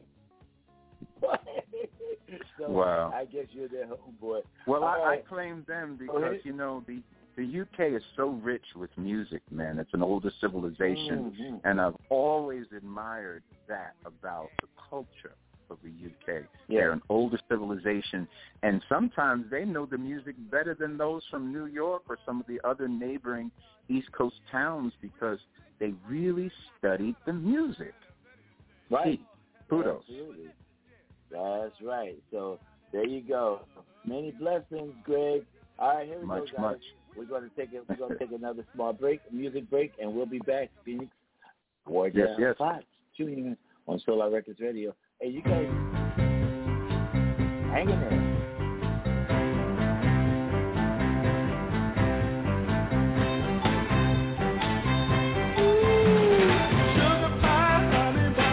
So wow. I guess you're their homeboy. Well, I, right. I claim them because you know the the U K is so rich with music, man. It's an older civilization, mm-hmm. and I've always admired that about the culture of the U K. Yeah. They're an older civilization, and sometimes they know the music better than those from New York or some of the other neighboring East Coast towns because they really studied the music. Right. Kudos. Absolutely. That's right. So there you go. Many blessings, Greg. All right, here we much, go, guys. Much. We're going to take it. We're going to take another small break, music break, and we'll be back. Phoenix, War yes, Down yes. Fox, tuning in on Solar Records Radio. Hey, you guys, hang in there. Sugar pie, honey pie.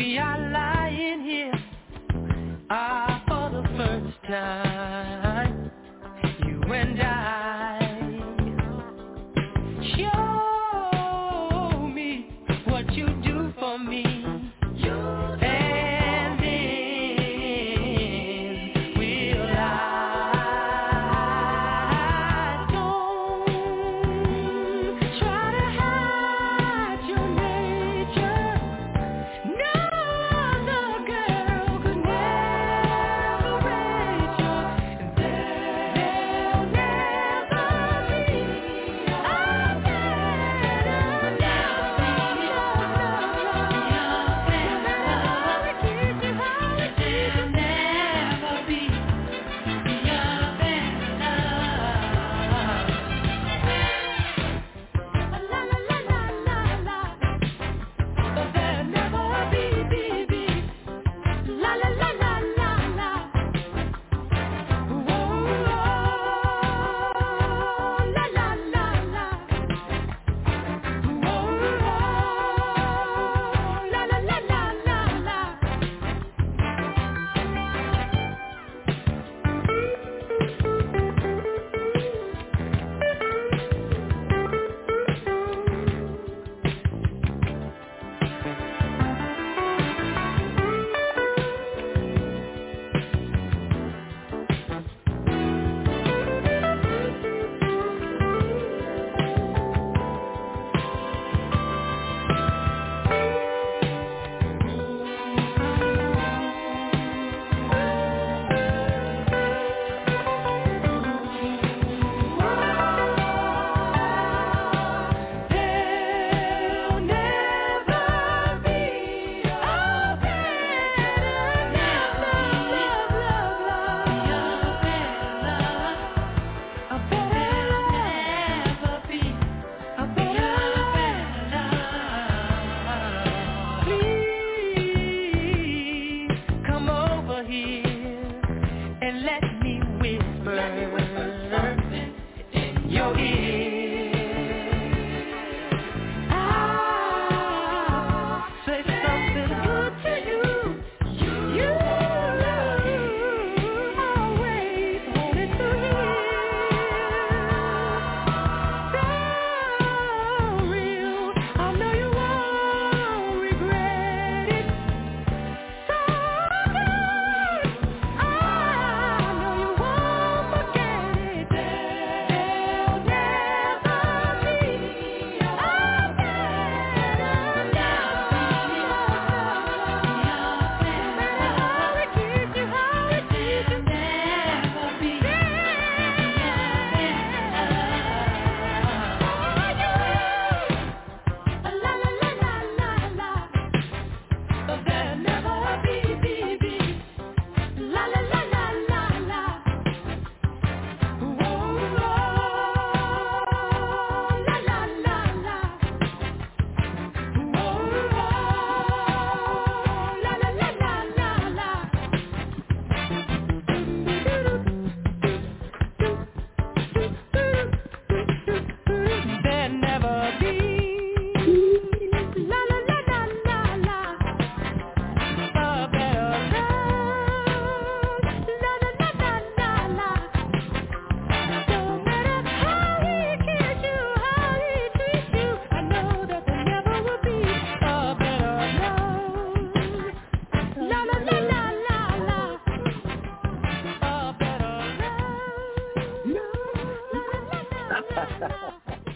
We are lying here ah, for the first time, you and I. Show me what you do for me. You and then will I. Don't try to hide your nature. No other girl could never reach you. There'll never be a better love. There'll never be a better love. La la la la la la. There'll never be, be, be. La la la la la la. Whoa, la la la la. Whoa, la la la la la la. There'll never be a Please come over here and let me whisper something in your ear. I'll say something good to you. You always wanted to hear. So real, I know you won't regret it. So good, I know you won't forget it. There'll never be a better There'll never be la la la la la la a better love. La la la la la la. No matter how he kiss you, how he treat you, I know that there never will be a better love. La la la la la la a better love.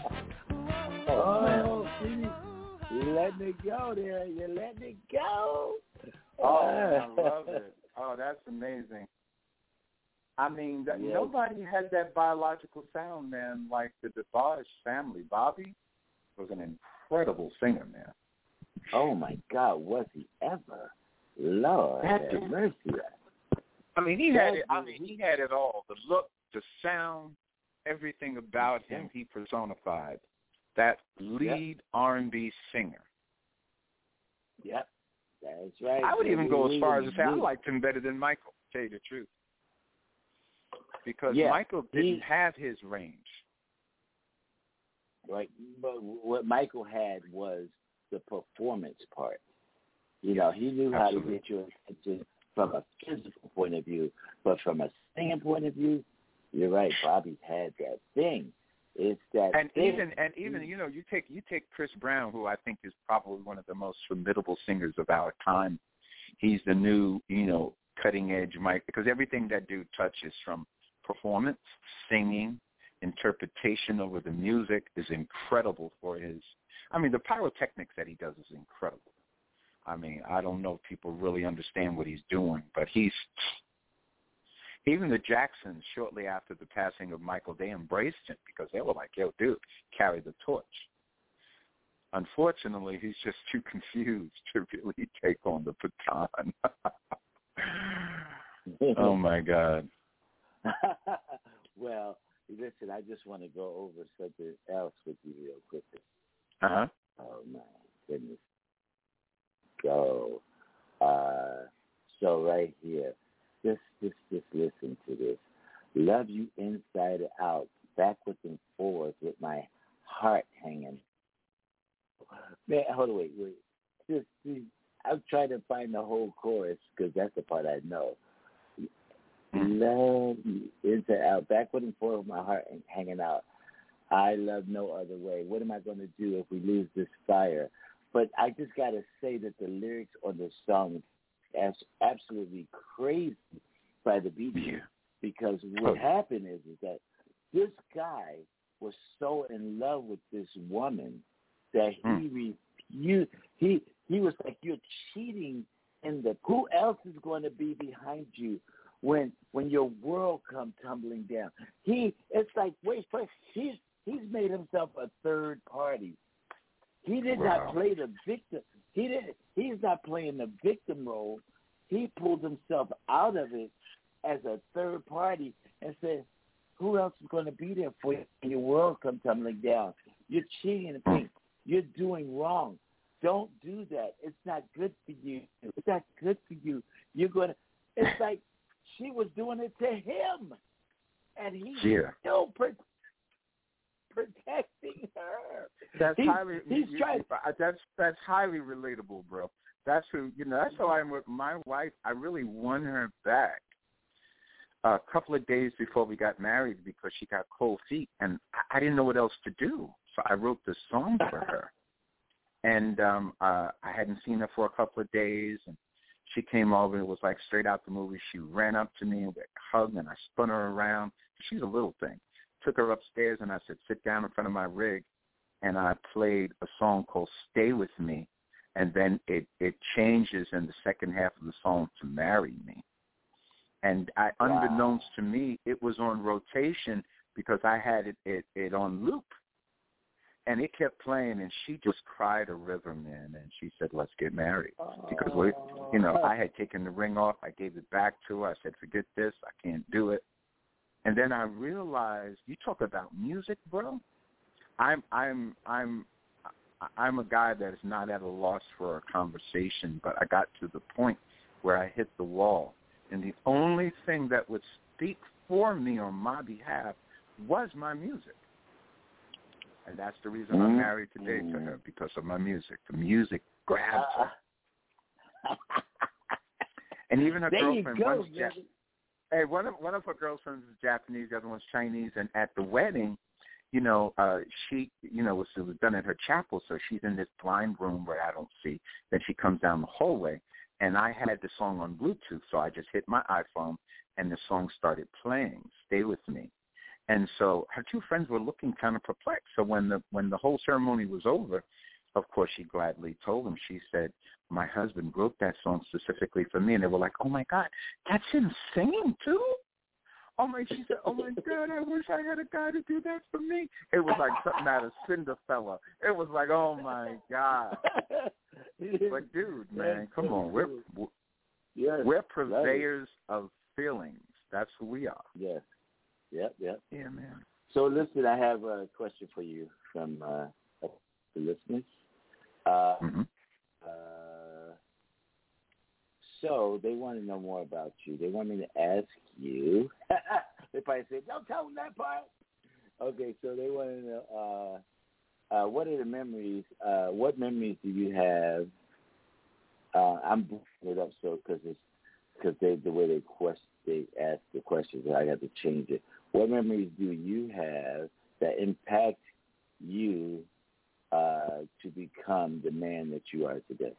Oh, see, you letting it go there. You're letting it go. Oh, I love it. Oh, that's amazing. I mean, that, Yes. nobody had that biological sound, man, like the DeBarge family. Bobby was an incredible singer, man. Oh, my God, was he ever? Lord That have dude. mercy. I mean, he had That it. I dude. mean, he had it all: the look, the sound, everything about him. He personified that lead R and B singer. Yep, that's right. I would even go as far as to say I Really, liked him better than Michael, to tell you the truth. Because Yeah, Michael didn't he- have his range. Right, but what Michael had was the performance part. You know, he knew how Absolutely. to get your attention from a physical point of view, but from a singing point of view, you're right. Bobby had that thing. It's that And thing. even and even you know you take you take Chris Brown, who I think is probably one of the most formidable singers of our time. He's the new you know cutting edge mic because everything that dude touches, from performance, singing, interpretation over the music, is incredible for his. I mean, the pyrotechnics that he does is incredible. I mean, I don't know if people really understand what he's doing, but he's even the Jacksons, shortly after the passing of Michael, they embraced him because they were like, yo, dude, carry the torch. Unfortunately, he's just too confused to really take on the baton. Oh, my God. Well, listen, I just want to go over something else with you real quickly. Uh-huh. Oh, my goodness. So, uh, so right here, just, just, just listen to this. Love you inside and out, backwards and forwards with my heart hanging. Man, hold on, wait, wait. Just, just I'm trying to find the whole chorus because that's the part I know. Love you inside out, backward and forward with my heart hanging out. I love no other way. What am I going to do if we lose this fire? But I just got to say that the lyrics on the song is absolutely crazy by the Bee Gees, because what happened is, is that this guy was so in love with this woman that he mm. refused. He he was like, you're cheating in the. Who else is going to be behind you when when your world come tumbling down? He it's like wait first. He's he's made himself a third party. He did wow. not play the victim. He didn't. He's not playing the victim role. He pulled himself out of it as a third party and said, "Who else is going to be there for you when your world come tumbling down? You're cheating and things. You're doing wrong. Don't do that. It's not good for you. It's not good for you. You're going to." It's like she was doing it to him, and he yeah. still pre- protecting her. That's he, highly. He's you, trying. That's that's highly relatable, bro. That's who you know. That's how I'm with my wife. I really won her back a couple of days before we got married because she got cold feet, and I didn't know what else to do. So I wrote this song for her, and um, uh, I hadn't seen her for a couple of days, and she came over. It was like straight out the movie. She ran up to me and we hugged, and I spun her around. She's a little thing. Took her upstairs, and I said, sit down in front of my rig, and I played a song called Stay With Me, and then it, it changes in the second half of the song to Marry Me. And I, wow. unbeknownst to me, it was on rotation because I had it, it, it on loop. And it kept playing, and she just cried a river, man, and she said, let's get married. Because, we, you know, I had taken the ring off. I gave it back to her. I said, forget this. I can't do it. And then I realized, you talk about music, bro. I'm I'm I'm I'm a guy that is not at a loss for a conversation, but I got to the point where I hit the wall, and the only thing that would speak for me on my behalf was my music, and that's the reason mm-hmm. I'm married today to her, because of my music. The music grabs her, and even her there girlfriend. You go, one's ja- hey, one of one of her girlfriends is Japanese, the other one's Chinese, and at the wedding, you know, uh, she, you know, it was done in her chapel, so she's in this blind room where I don't see. Then she comes down the hallway, and I had the song on Bluetooth, so I just hit my iPhone, and the song started playing, Stay With Me. And so her two friends were looking kind of perplexed. So when the when the whole ceremony was over, of course, she gladly told them, she said, my husband wrote that song specifically for me. And they were like, oh, my God, that's him singing, too? Oh, my, she said, oh, my God, I wish I had a guy to do that for me. It was like something out of Cinderella. It was like, oh, my God. But, dude, man, come on. We're, we're, yes, we're purveyors of feelings. That's who we are. Yes. Yep, yep. Yeah, man. So, listen, I have a question for you from uh, the listeners. Uh, mm-hmm. uh, so they want to know more about you. They want me to ask you. They probably say, don't tell them that part. Okay, so they want to know, uh, uh, what are the memories, uh, what memories do you have uh, I'm bringing it up so because it's because they the way they quest they ask the questions, I got to change it. What memories do you have that impact you uh, to become the man that you are today?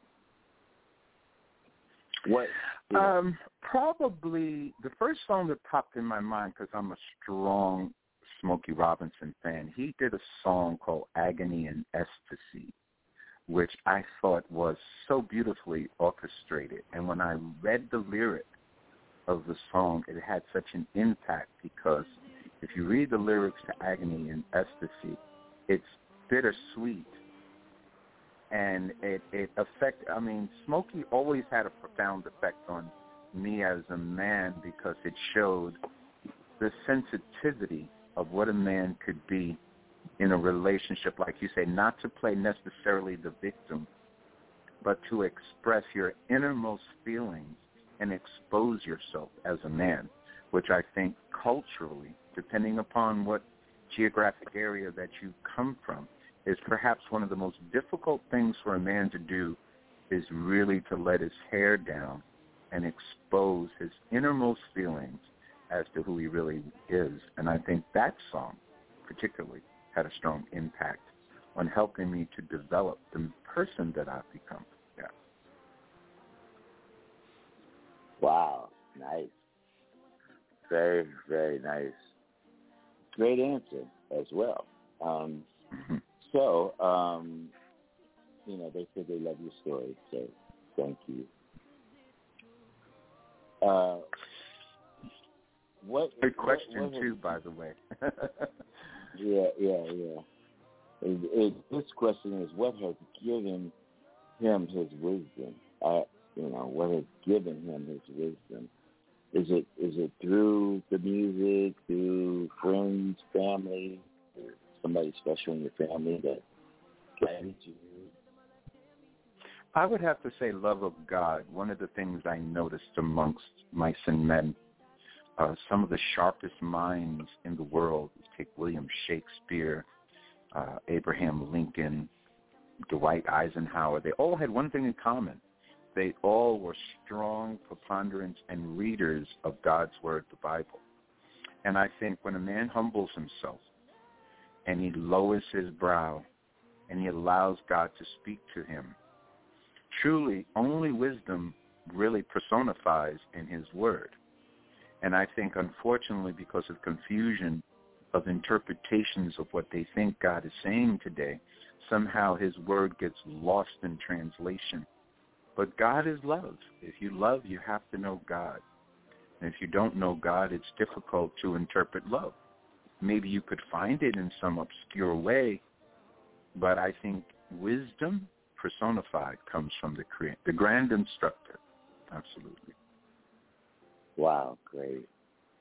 What? You know? Um, probably the first song that popped in my mind, because I'm a strong Smokey Robinson fan. He did a song called Agony and Ecstasy, which I thought was so beautifully orchestrated. And when I read the lyric of the song, it had such an impact, because if you read the lyrics to Agony and Ecstasy, it's bittersweet. And it, it affect. I mean, Smokey always had a profound effect on me as a man, because it showed the sensitivity of what a man could be in a relationship, like you say, not to play necessarily the victim, but to express your innermost feelings and expose yourself as a man, which I think culturally, depending upon what geographic area that you come from, is perhaps one of the most difficult things for a man to do, is really to let his hair down and expose his innermost feelings as to who he really is. And I think that song particularly had a strong impact on helping me to develop the person that I've become. Yeah. Wow. Nice. Very, very nice. Great answer as well. Um, Mm-hmm. So, um, you know, they said they love your story, so thank you. Uh, what? Good question, what, what too, by the way. yeah, yeah, yeah. It, it, this question is, what has given him his wisdom? Uh, you know, what has given him his wisdom? Is it is it through the music, through friends, family, somebody special in your family that guided you? I would have to say love of God. One of the things I noticed amongst mice and men, uh, some of the sharpest minds in the world, take William Shakespeare, uh, Abraham Lincoln, Dwight Eisenhower, they all had one thing in common. They all were strong proponents and readers of God's Word, the Bible. And I think when a man humbles himself and he lowers his brow and he allows God to speak to him, truly only wisdom really personifies in his Word. And I think, unfortunately, because of confusion of interpretations of what they think God is saying today, somehow his Word gets lost in translation. But God is love. If you love, you have to know God. And if you don't know God, it's difficult to interpret love. Maybe you could find it in some obscure way, but I think wisdom personified comes from the creator, the grand instructor. Absolutely. Wow, great.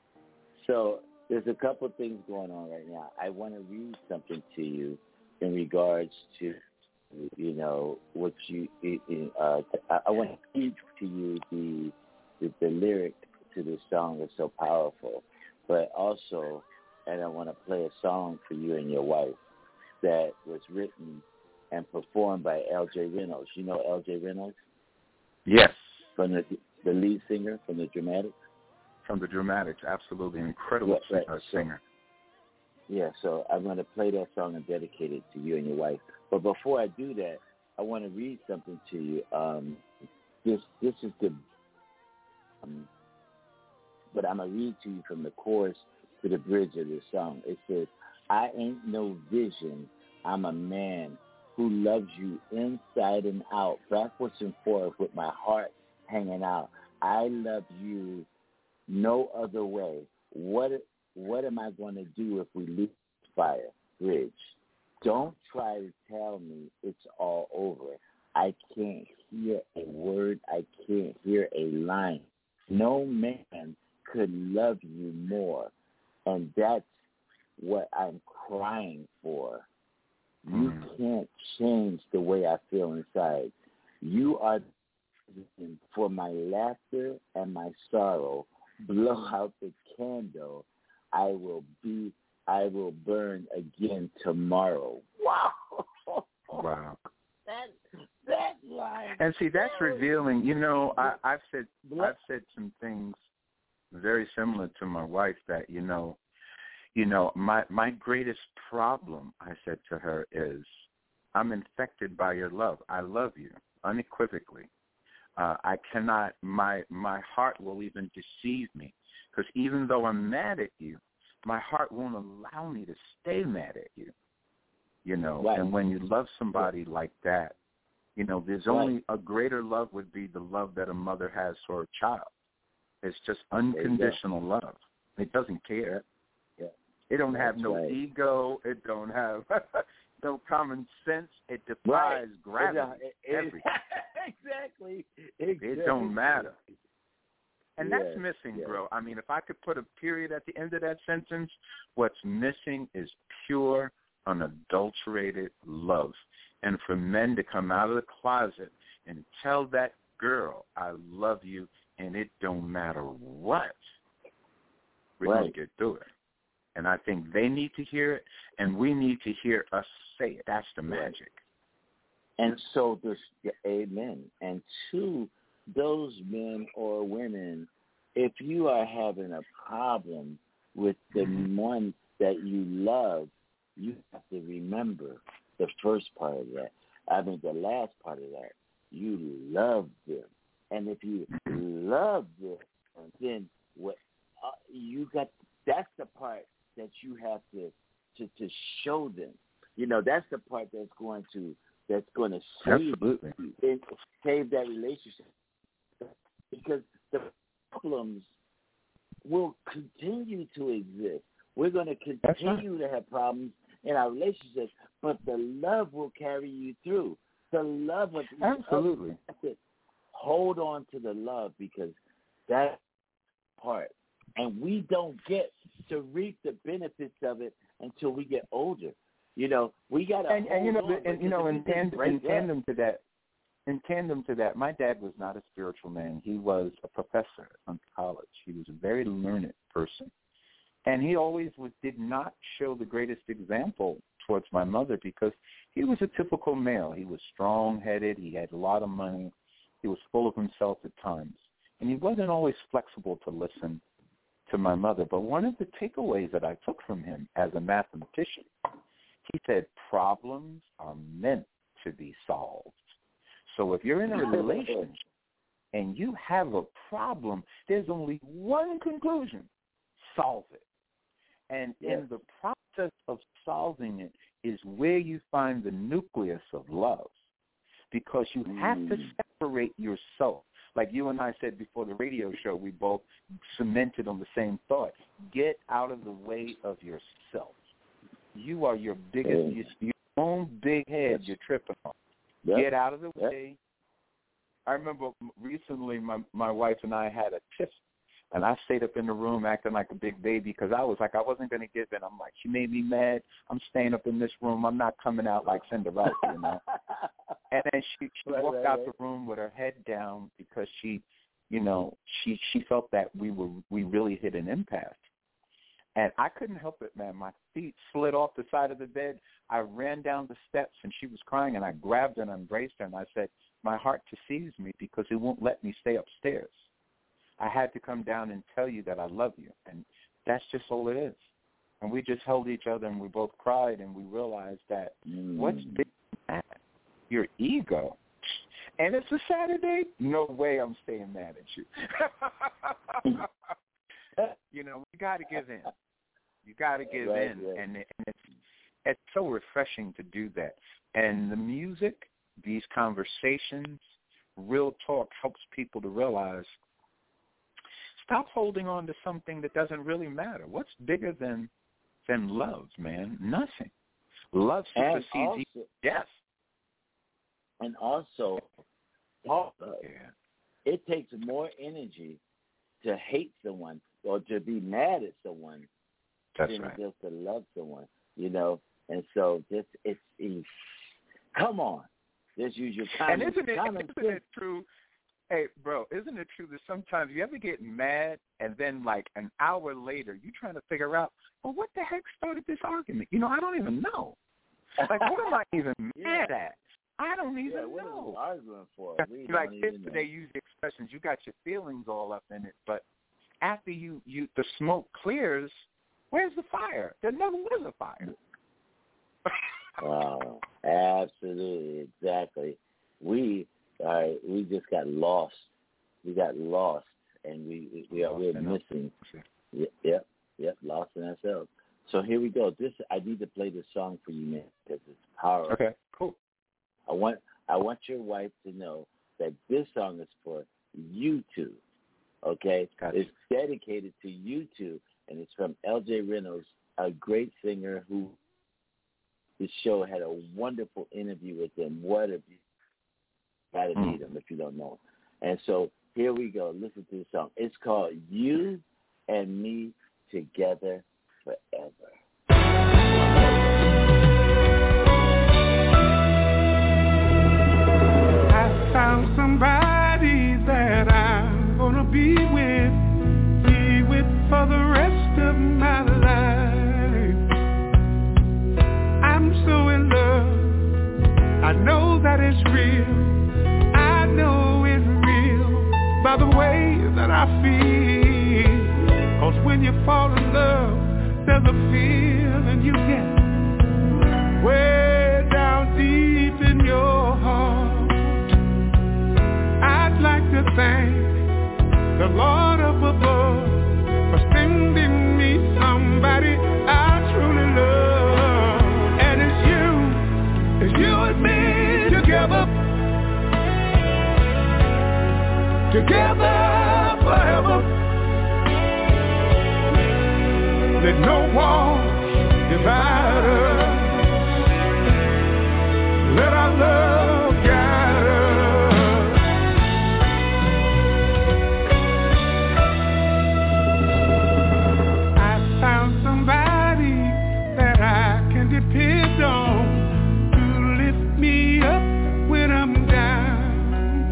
So there's a couple of things going on right now. I want to read something to you in regards to, you know, what you, uh, I want to read to you the, the, the lyric to this song is so powerful, but also, and I want to play a song for you and your wife that was written and performed by L J Reynolds. You know L J Reynolds? Yes. From the the lead singer from the Dramatics? From the Dramatics, absolutely. An incredible yeah, right. uh, singer. Yeah, so I'm going to play that song and dedicate it to you and your wife. But before I do that, I want to read something to you. Um, this this is the, um, but I'm going to read to you from the chorus to the bridge of this song. It says, I ain't no vision, I'm a man who loves you inside and out, backwards and forth with my heart hanging out. I love you no other way. What what am I going to do if we lose fire? Bridge. Don't try to tell me it's all over. I can't hear a word. I can't hear a line. No man could love you more. And that's what I'm crying for. You Mm. can't change the way I feel inside. You are for my laughter and my sorrow. Blow out the candle. I will be, I will burn again tomorrow. Wow. Wow. That, that line. And see, that's revealing. You know, I, I've said I've said some things very similar to my wife. That you know, you know, my my greatest problem, I said to her, is I'm infected by your love. I love you unequivocally. Uh, I cannot. My my heart will even deceive me, because even though I'm mad at you, my heart won't allow me to stay mad at you. You know, right. And when you love somebody like that, you know, there's right. only a greater love would be the love that a mother has for a child. It's just unconditional love. It doesn't care. Yeah. It don't That's have no right. ego. It don't have no common sense. It defies right. gravity. It, it, everything. exactly. exactly. It don't matter. And yes. that's missing, yes. bro. I mean, if I could put a period at the end of that sentence, what's missing is pure, unadulterated love. And for men to come out of the closet and tell that girl, I love you, and it don't matter what, we're right. going to get through it. And I think they need to hear it, and we need to hear us say it. That's the magic. And so there's, amen. And two, those men or women, if you are having a problem with the mm-hmm. one that you love, you have to remember the first part of that. I mean, the last part of that. You love them. And if you love them, then what uh, you got, that's the part that you have to, to, to show them. You know, that's the part that's going to, that's going to save, Absolutely. and save that relationship. Because the problems will continue to exist. We're going to continue right. to have problems in our relationships, but the love will carry you through. The love of Absolutely. Other, hold on to the love, because that's part. And we don't get to reap the benefits of it until we get older. You know, we got to and, hold and you know, on. And, you know, in, tand- in tandem up. to that, in tandem to that, my dad was not a spiritual man. He was a professor in college. He was a very learned person. And he always was, did not show the greatest example towards my mother, because he was a typical male. He was strong-headed. He had a lot of money. He was full of himself at times. And he wasn't always flexible to listen to my mother. But one of the takeaways that I took from him as a mathematician, he said, problems are meant to be solved. So if you're in a relationship and you have a problem, there's only one conclusion: solve it. And yes. in the process of solving it is where you find the nucleus of love, because you have mm. to separate yourself. Like you and I said before the radio show, we both cemented on the same thought. Get out of the way of yourself. You are your biggest, mm. your own big head you're tripping on. Yep. Get out of the yep. way. I remember recently my, my wife and I had a tiff. And I stayed up in the room acting like a big baby, because I was like, I wasn't going to give in. I'm like, she made me mad. I'm staying up in this room. I'm not coming out like Cinderella, you know. And then she, she right, walked right, out right. the room with her head down, because she, you know, she she felt that we were we really hit an impasse. And I couldn't help it, man. My feet slid off the side of the bed. I ran down the steps, and she was crying, and I grabbed her and embraced her, and I said, my heart deceives me because it won't let me stay upstairs. I had to come down and tell you that I love you, and that's just all it is. And we just held each other, and we both cried, and we realized that mm. what's big than that? Your ego. And it's a Saturday? No way I'm staying mad at you. You know, you got to give in. You got to give right, in, right. and, it, and it's it's so refreshing to do that. And the music, these conversations, real talk helps people to realize, stop holding on to something that doesn't really matter. What's bigger than than love, man? Nothing. Love supersedes death. And also, also yeah. it takes more energy to hate someone or to be mad at someone That's than right. just to love someone, you know. And so this, it's, it's come on, just use your common, and isn't it, common isn't sense. it true? Hey, bro, isn't it true that sometimes you ever get mad and then like an hour later you're trying to figure out, well, what the heck started this argument? You know, I don't even know. Like, what am I even mad at? I don't even yeah, what know. are we arguing for? We Like don't kids even know. today use the expressions, you got your feelings all up in it, but after you, you the smoke clears, where's the fire? There never was a fire. Wow, absolutely, exactly. We uh, we just got lost. We got lost, and we we are we're missing. Yep, yep, yep, lost in ourselves. So here we go. This I need to play this song for you, man, because it's powerful. Okay, cool. I want I want your wife to know that this song is for you two. Okay, gotcha. It's dedicated to you two, and it's from L J Reynolds, a great singer who. This show had a wonderful interview with him. What a gotta mm. meet him if you don't know him. And so here we go. Listen to the song. It's called "You and Me Together Forever." I found somebody that I'm gonna be with, be with for the rest of my life. I'm so in love, I know that it's real, I know it's real, by the way that I feel, cause when you fall in love, there's a feeling you get, way down deep in your heart. I'd like to thank the Lord up above, for sending me somebody I truly love. You and me together, together forever. Let no wall divide us. Let our love guide us. I found somebody that I can depend on. Me up when I'm down.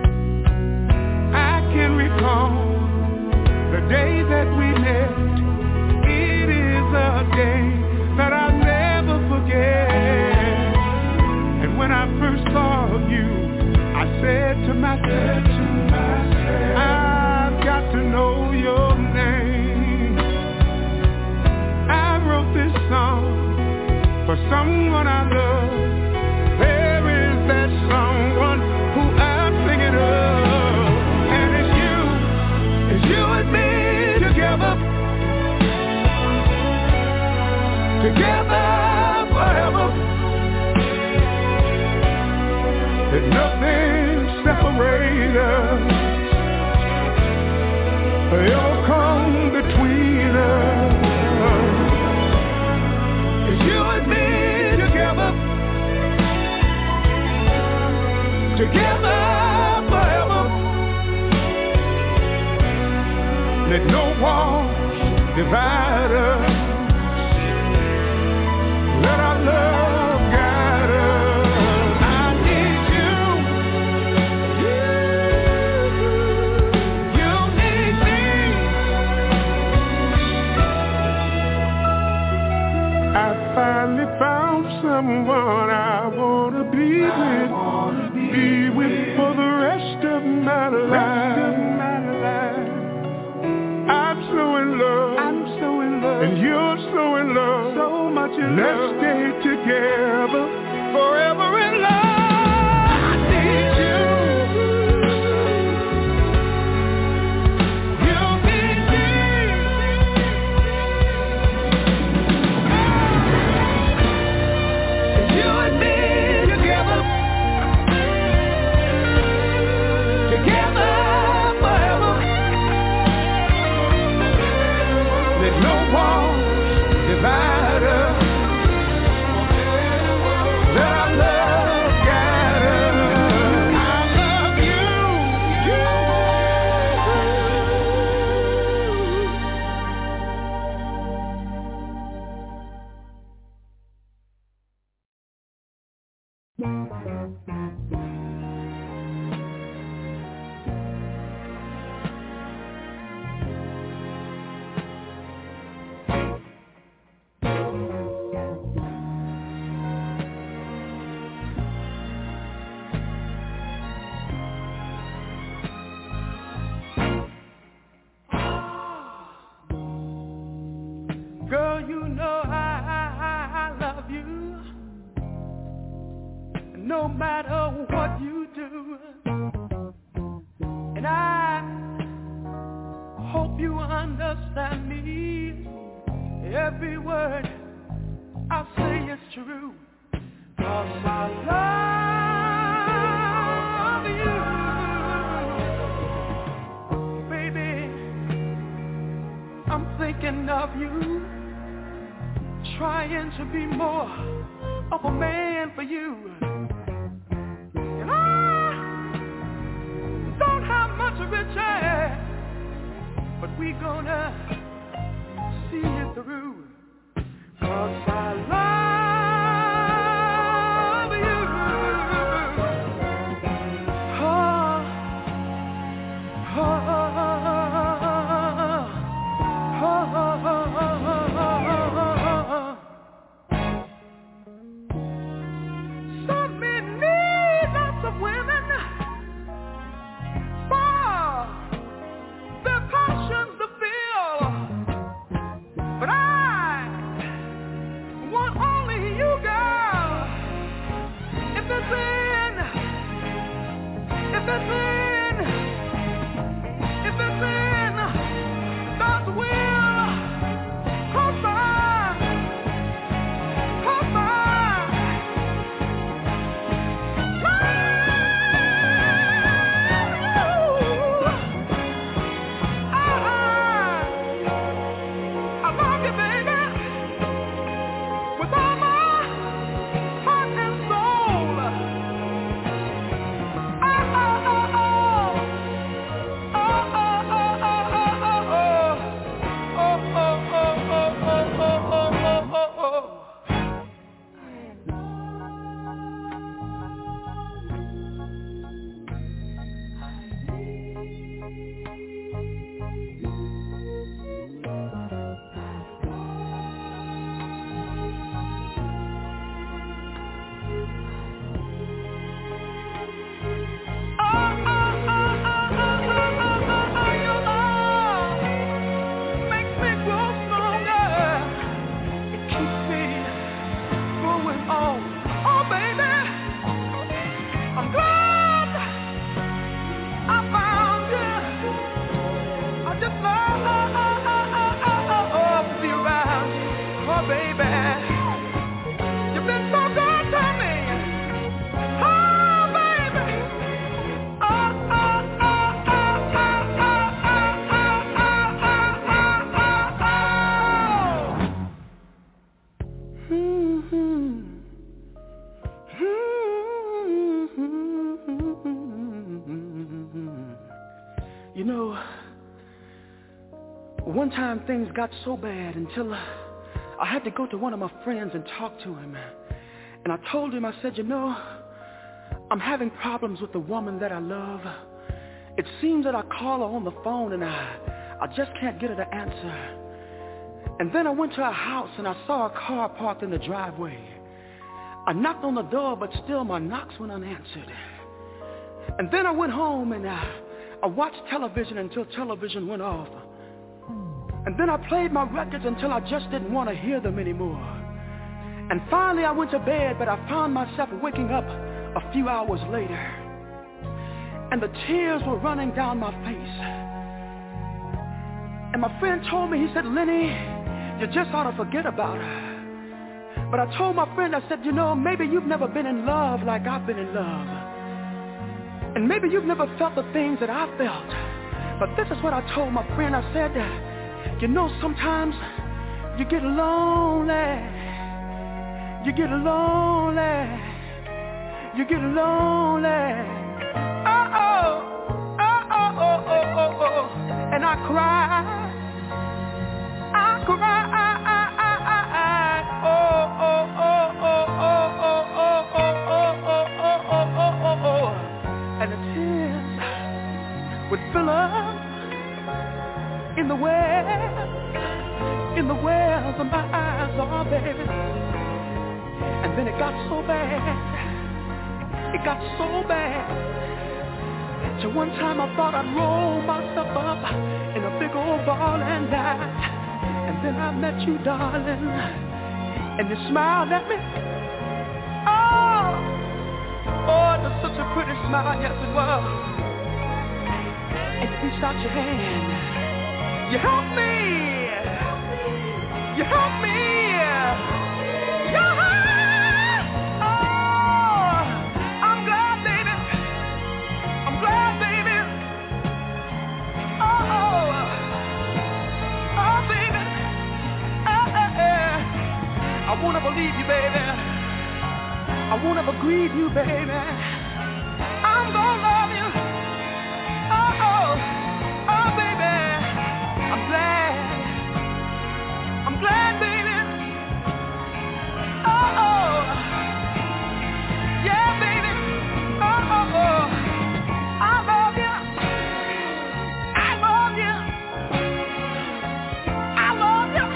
I can recall the day that we met. It is a day that I'll never forget. And when I first saw you, I said to myself, I've got to know your name. I wrote this song for someone I love. There is that someone who I'm thinking of, and it's you, it's you and me together, together forever. There's nothing separates us, it'll come between us. It's you and me together. Together forever. Let no wall divide us. Let our love guide us. I need you. You, you need me. I finally found someone I wanna be with. Be with for the rest of my life. I'm so in love. I'm so in love. And you're so in love. So much in Let's love. Let's stay together forever in love. I need you. You need me. You and me together. Together forever. Let no wall divide us. Girl, you know I, I, I love you. No matter what you do. And I hope you understand me. Every word I say is true. 'Cause I love you. Baby, I'm thinking of you. Trying to be more of a man for you. And I don't have much riches, but we gonna see it through. 'Cause I love you. Oh, oh, oh, oh, oh. So many lots of women for their passions to feel, but I want only you, girl. If it's in, if it's in, if it's in God's will, come by, come by. You know, one time things got so bad until I had to go to one of my friends and talk to him. And I told him, I said, you know, I'm having problems with the woman that I love. It seems that I call her on the phone and I, I just can't get her to answer. And then I went to her house and I saw a car parked in the driveway. I knocked on the door, but still my knocks went unanswered. And then I went home and I, I watched television until television went off. And then I played my records until I just didn't want to hear them anymore. And finally I went to bed, but I found myself waking up a few hours later. And the tears were running down my face. And my friend told me, he said, Lenny, you just ought to forget about her. But I told my friend, I said, you know, maybe you've never been in love like I've been in love. And maybe you've never felt the things that I felt. But this is what I told my friend. I said, you know, sometimes you get lonely. You get lonely. You get lonely. Uh-oh. Uh-oh. Oh, oh, oh, oh. And I cry. I cry. Oh, oh, oh, oh, oh, oh, oh, oh, oh, oh, oh, oh, oh. And the tears would fill up in the wells, in the wells of my eyes, oh baby. And then it got so bad, it got so bad. So one time I thought I'd roll myself up in a big old ball and die. And Then I met you, darling, and you smiled at me. Oh, oh, it was such a pretty smile, yes it was. And you reached out your hand. You helped me. You helped me. You helped. Oh, I'm glad, baby. I'm glad, baby. Oh, oh, baby. Oh, eh, eh. I won't ever leave you, baby. I won't ever grieve you, baby. I'm gonna love you. Oh, oh, oh, baby. I'm glad. I'm glad, baby. Oh, oh. Yeah, baby. Oh, oh, oh. I love you. I love you. I love you.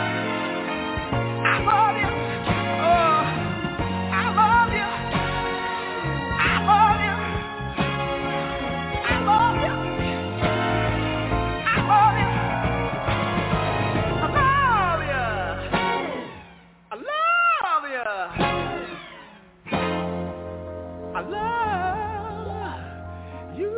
I love you. Oh, I love you. I love you. I love you. I love you. I love you. I love you. I love you.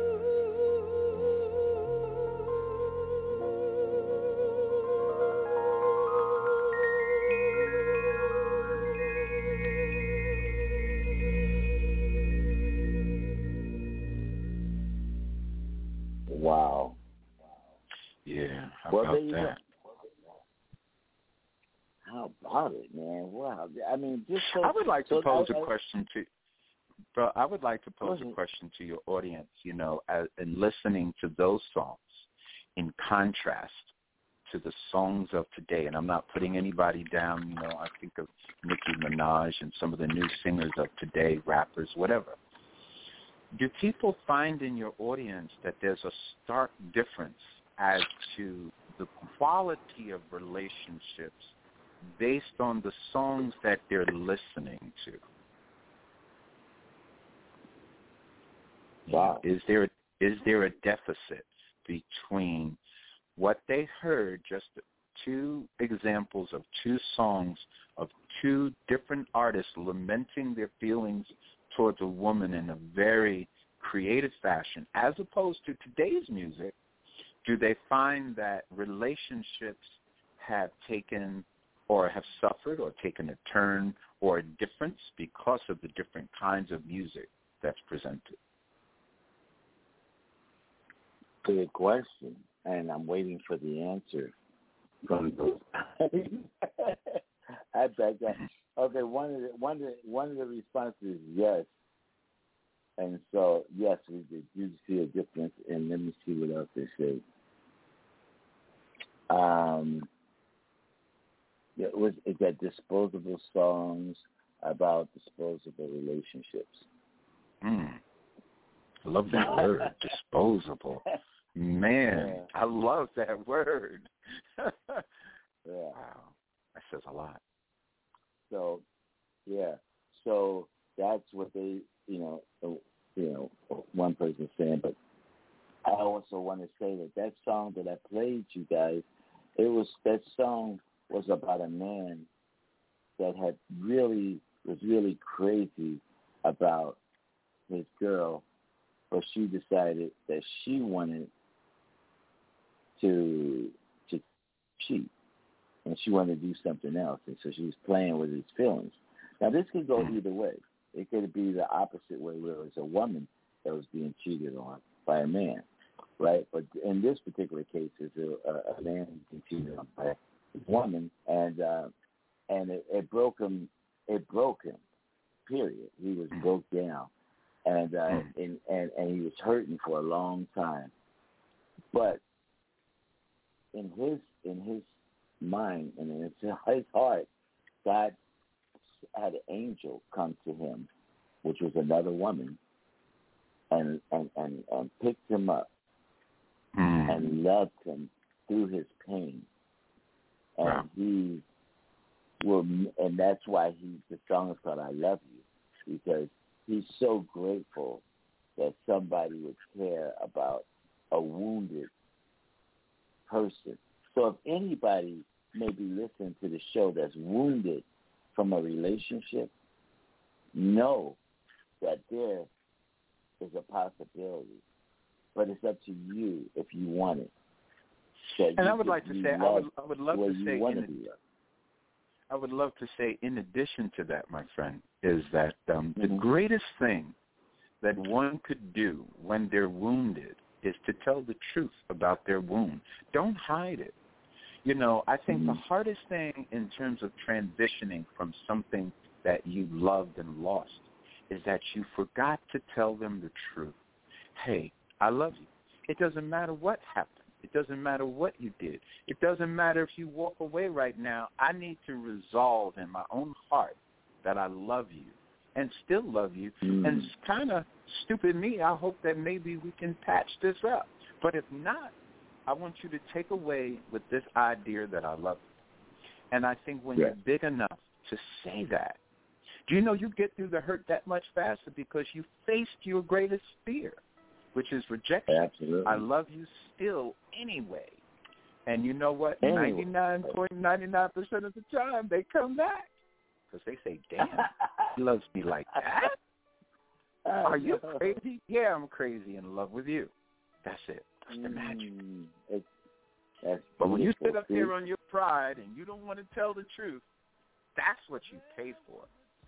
Wow. Yeah, how Well, about there you go. that? How about it, man? Wow. I mean, just so. I would like to so pose I, a I, question to, bro. I would like to pose Go a ahead. question to your audience. You know, as, in listening to those songs, in contrast to the songs of today, and I'm not putting anybody down. You know, I think of Nicki Minaj and some of the new singers of today, rappers, whatever. Do people find in your audience that there's a stark difference as to the quality of relationships based on the songs that they're listening to? Wow. Is there is there a deficit between what they heard, just two examples of two songs of two different artists lamenting their feelings towards a woman in a very creative fashion, as opposed to today's music? Do they find that relationships have taken or have suffered or taken a turn or a difference because of the different kinds of music that's presented? Good question, and I'm waiting for the answer from those. I bet that. Okay, one of the one of the, one of the responses is yes, and so yes, we did. You see a difference, and let me see what else they say. Um, yeah, it was it's that disposable songs about disposable relationships. Mm. I love that word, disposable. Man, Yeah. I love that word. Yeah. Wow, that says a lot. So, yeah. So that's what they, you know, you know, one person saying. But I also want to say that that song that I played you guys, it was that song was about a man that had really was really crazy about his girl, but she decided that she wanted to to cheat, and she wanted to do something else, and so she was playing with his feelings. Now, this could go either way. It could be the opposite way, where it was a woman that was being cheated on by a man, right? But in this particular case, it's a, a, a man being cheated on by a woman, and uh, and it, it broke him. It broke him. Period. He was broke down, and uh, and, and and he was hurting for a long time. But in his in his mind and in his, his heart, God had an angel come to him, which was another woman, and and and, and picked him up Mm. and loved him through his pain, and Wow. he will, and that's why he the song is called "I Love You," because he's so grateful that somebody would care about a wounded person, So if anybody may be listening to the show that's wounded from a relationship, know that there is a possibility. But it's up to you if you want it. That and you I would like to say, I would, I would love to say, in, to I would love to say, in addition to that, my friend, is that um, mm-hmm. the greatest thing that one could do when they're wounded is to tell the truth about their wound. Don't hide it. You know, I think mm-hmm. the hardest thing in terms of transitioning from something that you loved and lost is that you forgot to tell them the truth. Hey, I love you. It doesn't matter what happened. It doesn't matter what you did. It doesn't matter if you walk away right now. I need to resolve in my own heart that I love you and still love you. Mm. And it's kind of stupid me. I hope that maybe we can patch this up. But if not, I want you to take away with this idea that I love you. And I think when yeah. you're big enough to say that, do you know you get through the hurt that much faster because you faced your greatest fear, which is rejection. Absolutely. I love you still anyway. And you know what? Anyway. ninety-nine point nine nine percent of the time they come back because they say, damn, he loves me like that? Are you crazy? Yeah, I'm crazy in love with you. That's it. That's the magic. Mm, it's, that's but when you sit beautiful. up here on your pride and you don't want to tell the truth, that's what you pay for.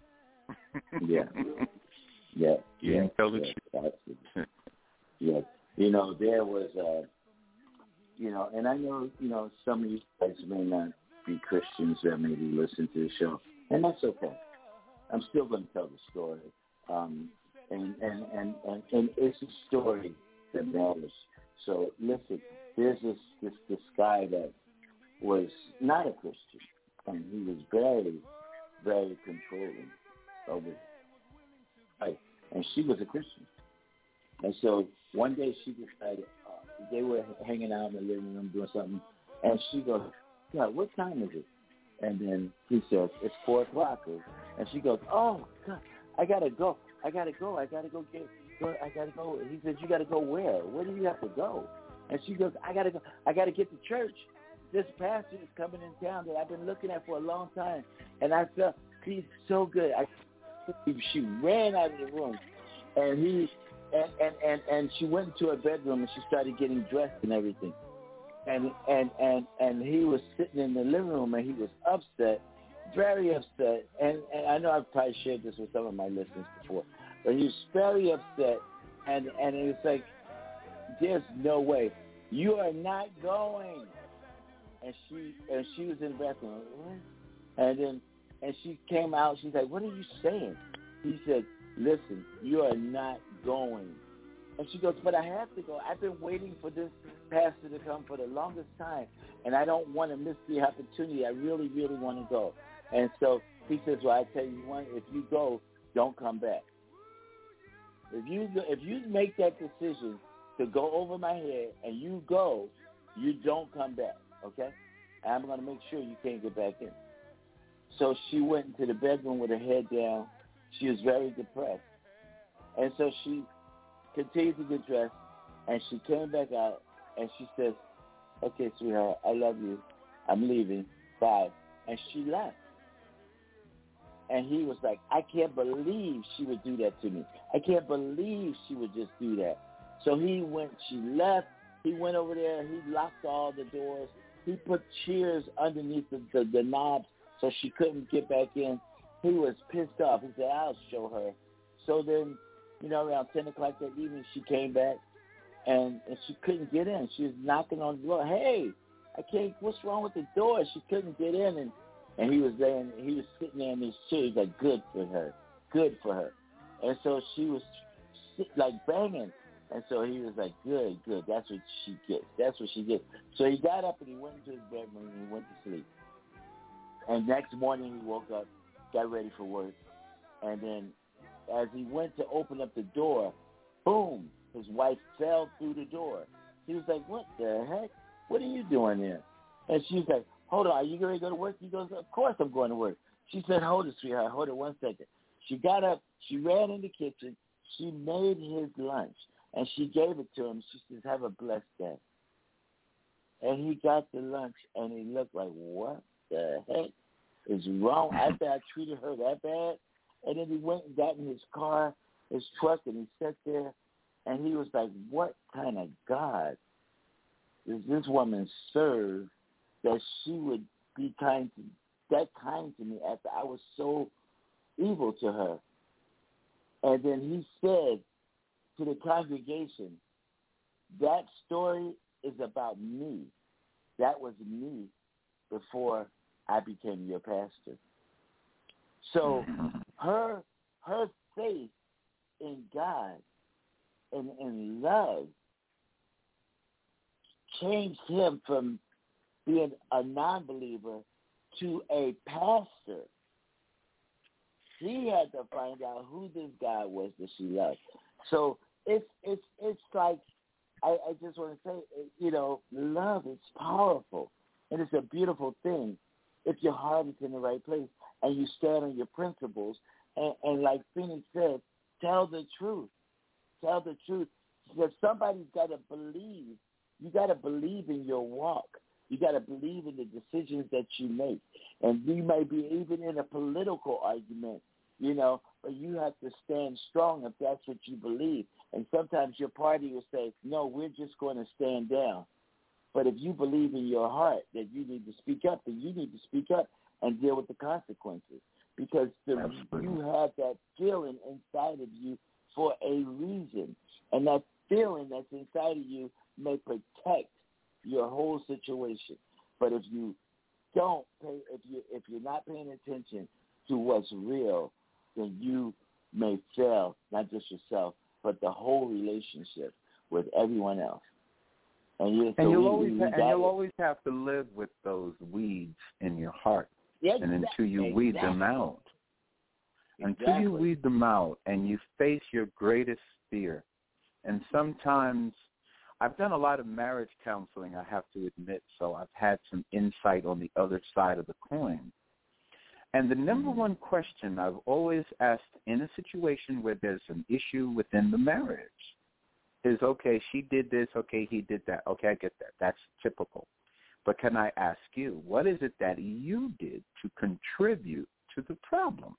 yeah. Yeah. You yeah, didn't tell the yeah, truth. Absolutely. Yes. You know, there was, uh, you know, and I know, you know, some of you guys may not be Christians that maybe listen to the show, and that's okay. I'm still going to tell the story. Um, and, and, and, and, and it's a story that matters. So, listen, there's this, this, this guy that was not a Christian, and he was very, very controlling over life, and she was a Christian. And so one day she decided, uh, they were hanging out in the living room doing something, and she goes, God, what time is it? And then he says, it's four o'clock. And she goes, oh, God, I got to go. I got to go. I got to go get, go, I got to go. He says, you got to go where? Where do you have to go? And she goes, I got to go. I got to get to church. This pastor is coming in town that I've been looking at for a long time. And I felt, he's so good. I, she ran out of the room, and he, and, and, and, and she went into her bedroom, and she started getting dressed and everything. And, and, and, and he was sitting in the living room, and he was upset, very upset. And, and I know I've probably shared this with some of my listeners before, but he was very upset. And, and it was like, there's no way. You are not going. And she, and she was in the bathroom. And then, and she came out. She's like, what are you saying? He said, listen, you are not going. And she goes, but I have to go. I've been waiting for this pastor to come for the longest time, and I don't want to miss the opportunity. I really, really want to go. And so he says, well, I tell you what, if you go, don't come back. If you go, if you make that decision to go over my head and you go, you don't come back, okay? And I'm going to make sure you can't get back in. So she went into the bedroom with her head down. She was very depressed. And so she continued to get dressed, and she came back out, and she says, okay, sweetheart, I love you. I'm leaving. Bye. And she left. And he was like, I can't believe she would do that to me. I can't believe she would just do that. So he went, she left. He went over there. He locked all the doors. He put chairs underneath the, the, the knobs so she couldn't get back in. He was pissed off. He said, I'll show her. So then, you know, around ten o'clock that evening, she came back, and, and she couldn't get in. She was knocking on the door. Hey, I can't, what's wrong with the door? She couldn't get in, and, and he was there, and he was sitting there in his chair. He's like, good for her, good for her. And so she was like banging, and so he was like, good, good, that's what she gets. That's what she gets. So he got up, and he went into his bedroom, and he went to sleep. And next morning, he woke up, got ready for work, and then as he went to open up the door, boom, his wife fell through the door. He was like, what the heck? What are you doing there? And she's like, hold on, are you going to go to work? He goes, of course I'm going to work. She said, hold it, sweetheart, hold it one second. She got up, she ran in the kitchen, she made his lunch, and she gave it to him. She says, have a blessed day. And he got the lunch, and he looked like, what the heck is wrong? I thought I treated her that bad. And then he went and got in his car, his truck, and he sat there, and he was like, what kind of God does this woman serve that she would be kind to, that kind to me after I was so evil to her? And then he said to the congregation, that story is about me. That was me before I became your pastor. So her her faith in God and in love changed him from being a non-believer to a pastor. She had to find out who this guy was that she loved. So it's it's it's like I, I just want to say, you know, love is powerful, and it's a beautiful thing if your heart is in the right place and you stand on your principles. And, and like Phoenix said, tell the truth. Tell the truth. Because somebody's got to believe. You got to believe in your walk. You got to believe in the decisions that you make. And you may be even in a political argument, you know, but you have to stand strong if that's what you believe. And sometimes your party will say, no, we're just going to stand down. But if you believe in your heart that you need to speak up, then you need to speak up and deal with the consequences. Because the, you have that feeling inside of you for a reason. And that feeling that's inside of you may protect your whole situation. But if you don't pay, if you if you're not paying attention to what's real, then you may fail, not just yourself, but the whole relationship with everyone else. And, you, so and you'll we, always we ha- and you'll it. always have to live with those weeds in your heart, Yeah, and exactly. until you weed exactly. them out, Exactly. until you weed them out, and you face your greatest fear. And sometimes I've done a lot of marriage counseling, I have to admit, so I've had some insight on the other side of the coin. And the number one question I've always asked in a situation where there's an issue within the marriage is, okay, she did this, okay, he did that. Okay, I get that. That's typical. But can I ask you, what is it that you did to contribute to the problem?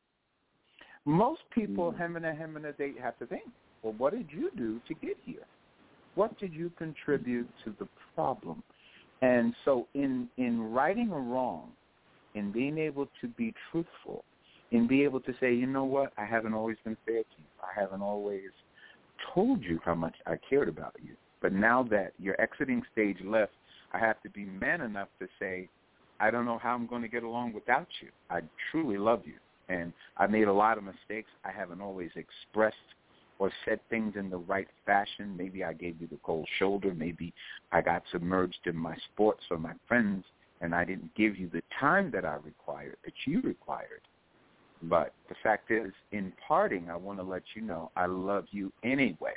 Most people, Mm-hmm. hem and a hem and a date, have to think, well, what did you do to get here? What did you contribute to the problem? And so in, in righting a wrong, in being able to be truthful, in being able to say, you know what, I haven't always been fair to you. I haven't always told you how much I cared about you. But now that you're exiting stage left, I have to be man enough to say, I don't know how I'm going to get along without you. I truly love you. And I made a lot of mistakes. I haven't always expressed or said things in the right fashion. Maybe I gave you the cold shoulder. Maybe I got submerged in my sports or my friends, and I didn't give you the time that I required, that you required. But the fact is, in parting, I want to let you know I love you anyway.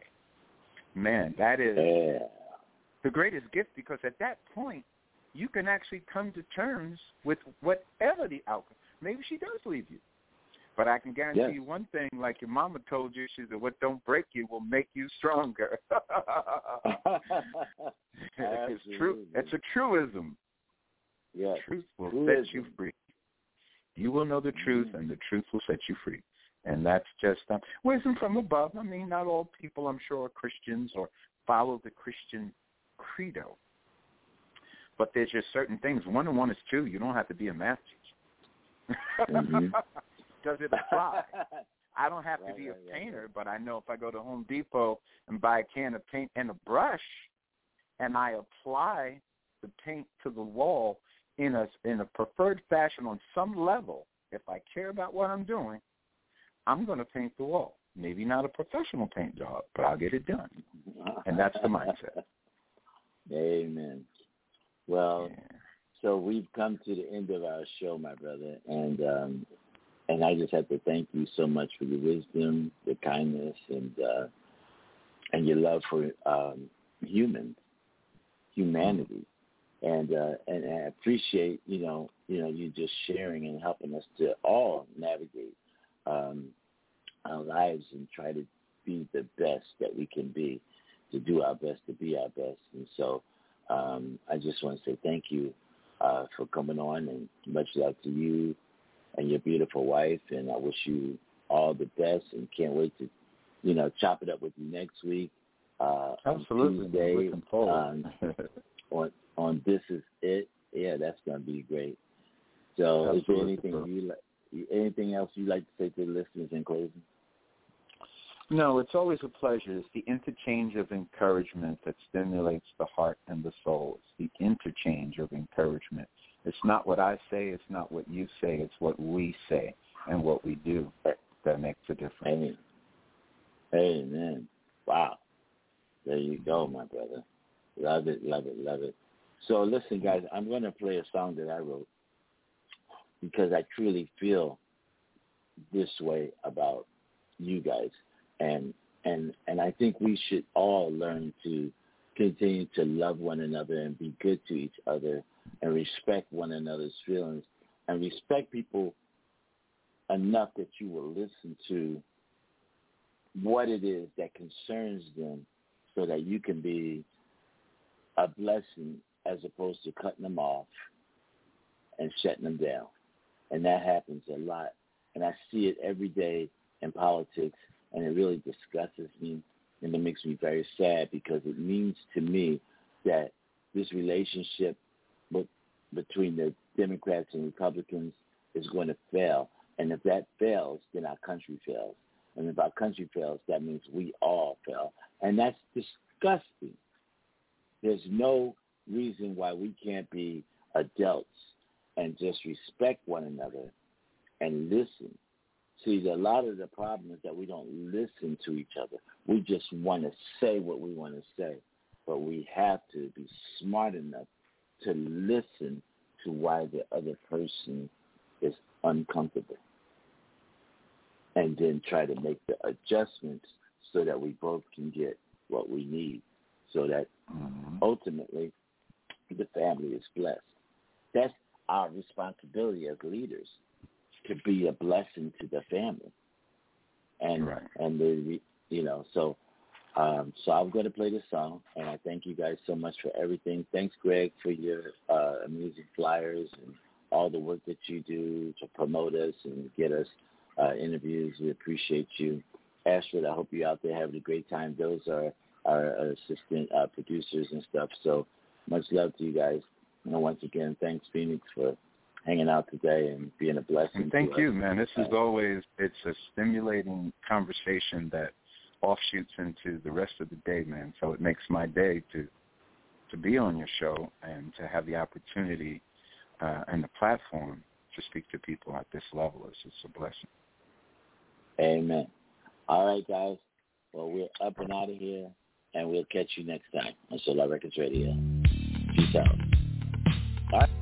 Man, that is Yeah. the greatest gift, because at that point, you can actually come to terms with whatever the outcome. Maybe she does leave you. But I can guarantee yes. you one thing, like your mama told you, she said, what don't break you will make you stronger. It's true. It's a truism. Yes. Truth will Truism. set you free. You will know the truth, and the truth will set you free. And that's just um, wisdom from above. I mean, not all people, I'm sure, are Christians or follow the Christian credo. But there's just certain things. One and one is two. You don't have to be a math teacher. Mm-hmm. Does it apply? I don't have right, to be right, a painter, right. but I know if I go to Home Depot and buy a can of paint and a brush, and I apply the paint to the wall in a in a preferred fashion on some level, if I care about what I'm doing, I'm going to paint the wall. Maybe not a professional paint job, but I'll get it done. And that's the mindset. Amen. Well, Yeah. so we've come to the end of our show, my brother, and um, and I just have to thank you so much for your wisdom, your kindness, and uh, and your love for um, humans, humanity, and uh, and I appreciate you know you know you just sharing and helping us to all navigate um, our lives and try to be the best that we can be, to do our best to be our best, and so. um, I just want to say thank you uh, for coming on, and much love to you and your beautiful wife. And I wish you all the best, and can't wait to, you know, chop it up with you next week. Uh, Absolutely. On Tuesday, Looking forward. um, on on This Is It. Yeah, that's going to be great. So, Absolutely. Is there anything you like, anything else you'd like to say to the listeners in closing? No, it's always a pleasure. It's the interchange of encouragement that stimulates the heart and the soul. It's the interchange of encouragement. It's not what I say. It's not what you say. It's what we say and what we do that makes a difference. Amen. Amen. Wow. There you go, my brother. Love it, love it, love it. So listen, guys, I'm going to play a song that I wrote because I truly feel this way about you guys. And and and I think we should all learn to continue to love one another and be good to each other and respect one another's feelings and respect people enough that you will listen to what it is that concerns them so that you can be a blessing as opposed to cutting them off and shutting them down. And that happens a lot. And I see it every day in politics, and it really disgusts me, and it makes me very sad because it means to me that this relationship with, between the Democrats and Republicans is going to fail. And if that fails, then our country fails. And if our country fails, that means we all fail. And that's disgusting. There's no reason why we can't be adults and just respect one another and listen. See, a lot of the problem is that we don't listen to each other. We just want to say what we want to say. But we have to be smart enough to listen to why the other person is uncomfortable. And then try to make the adjustments so that we both can get what we need. So that mm-hmm. ultimately the family is blessed. That's our responsibility as leaders, to be a blessing to the family. And right. and the you know, so um, so I'm going to play this song, and I thank you guys so much for everything. Thanks, Greg, for your uh, amazing flyers and all the work that you do to promote us and get us uh, interviews. We appreciate you. Astrid, I hope you're out there having a great time. Those are our assistant uh, producers and stuff. So much love to you guys. And once again, thanks, Phoenix, for hanging out today and being a blessing. And thank to you, us. man. This is uh, always, it's a stimulating conversation that offshoots into the rest of the day, man. So it makes my day to to be on your show and to have the opportunity uh, and the platform to speak to people at this level. It's just a blessing. Amen. All right, guys. Well, we're up and out of here, and we'll catch you next time on Solar Records Radio. Peace out. All right.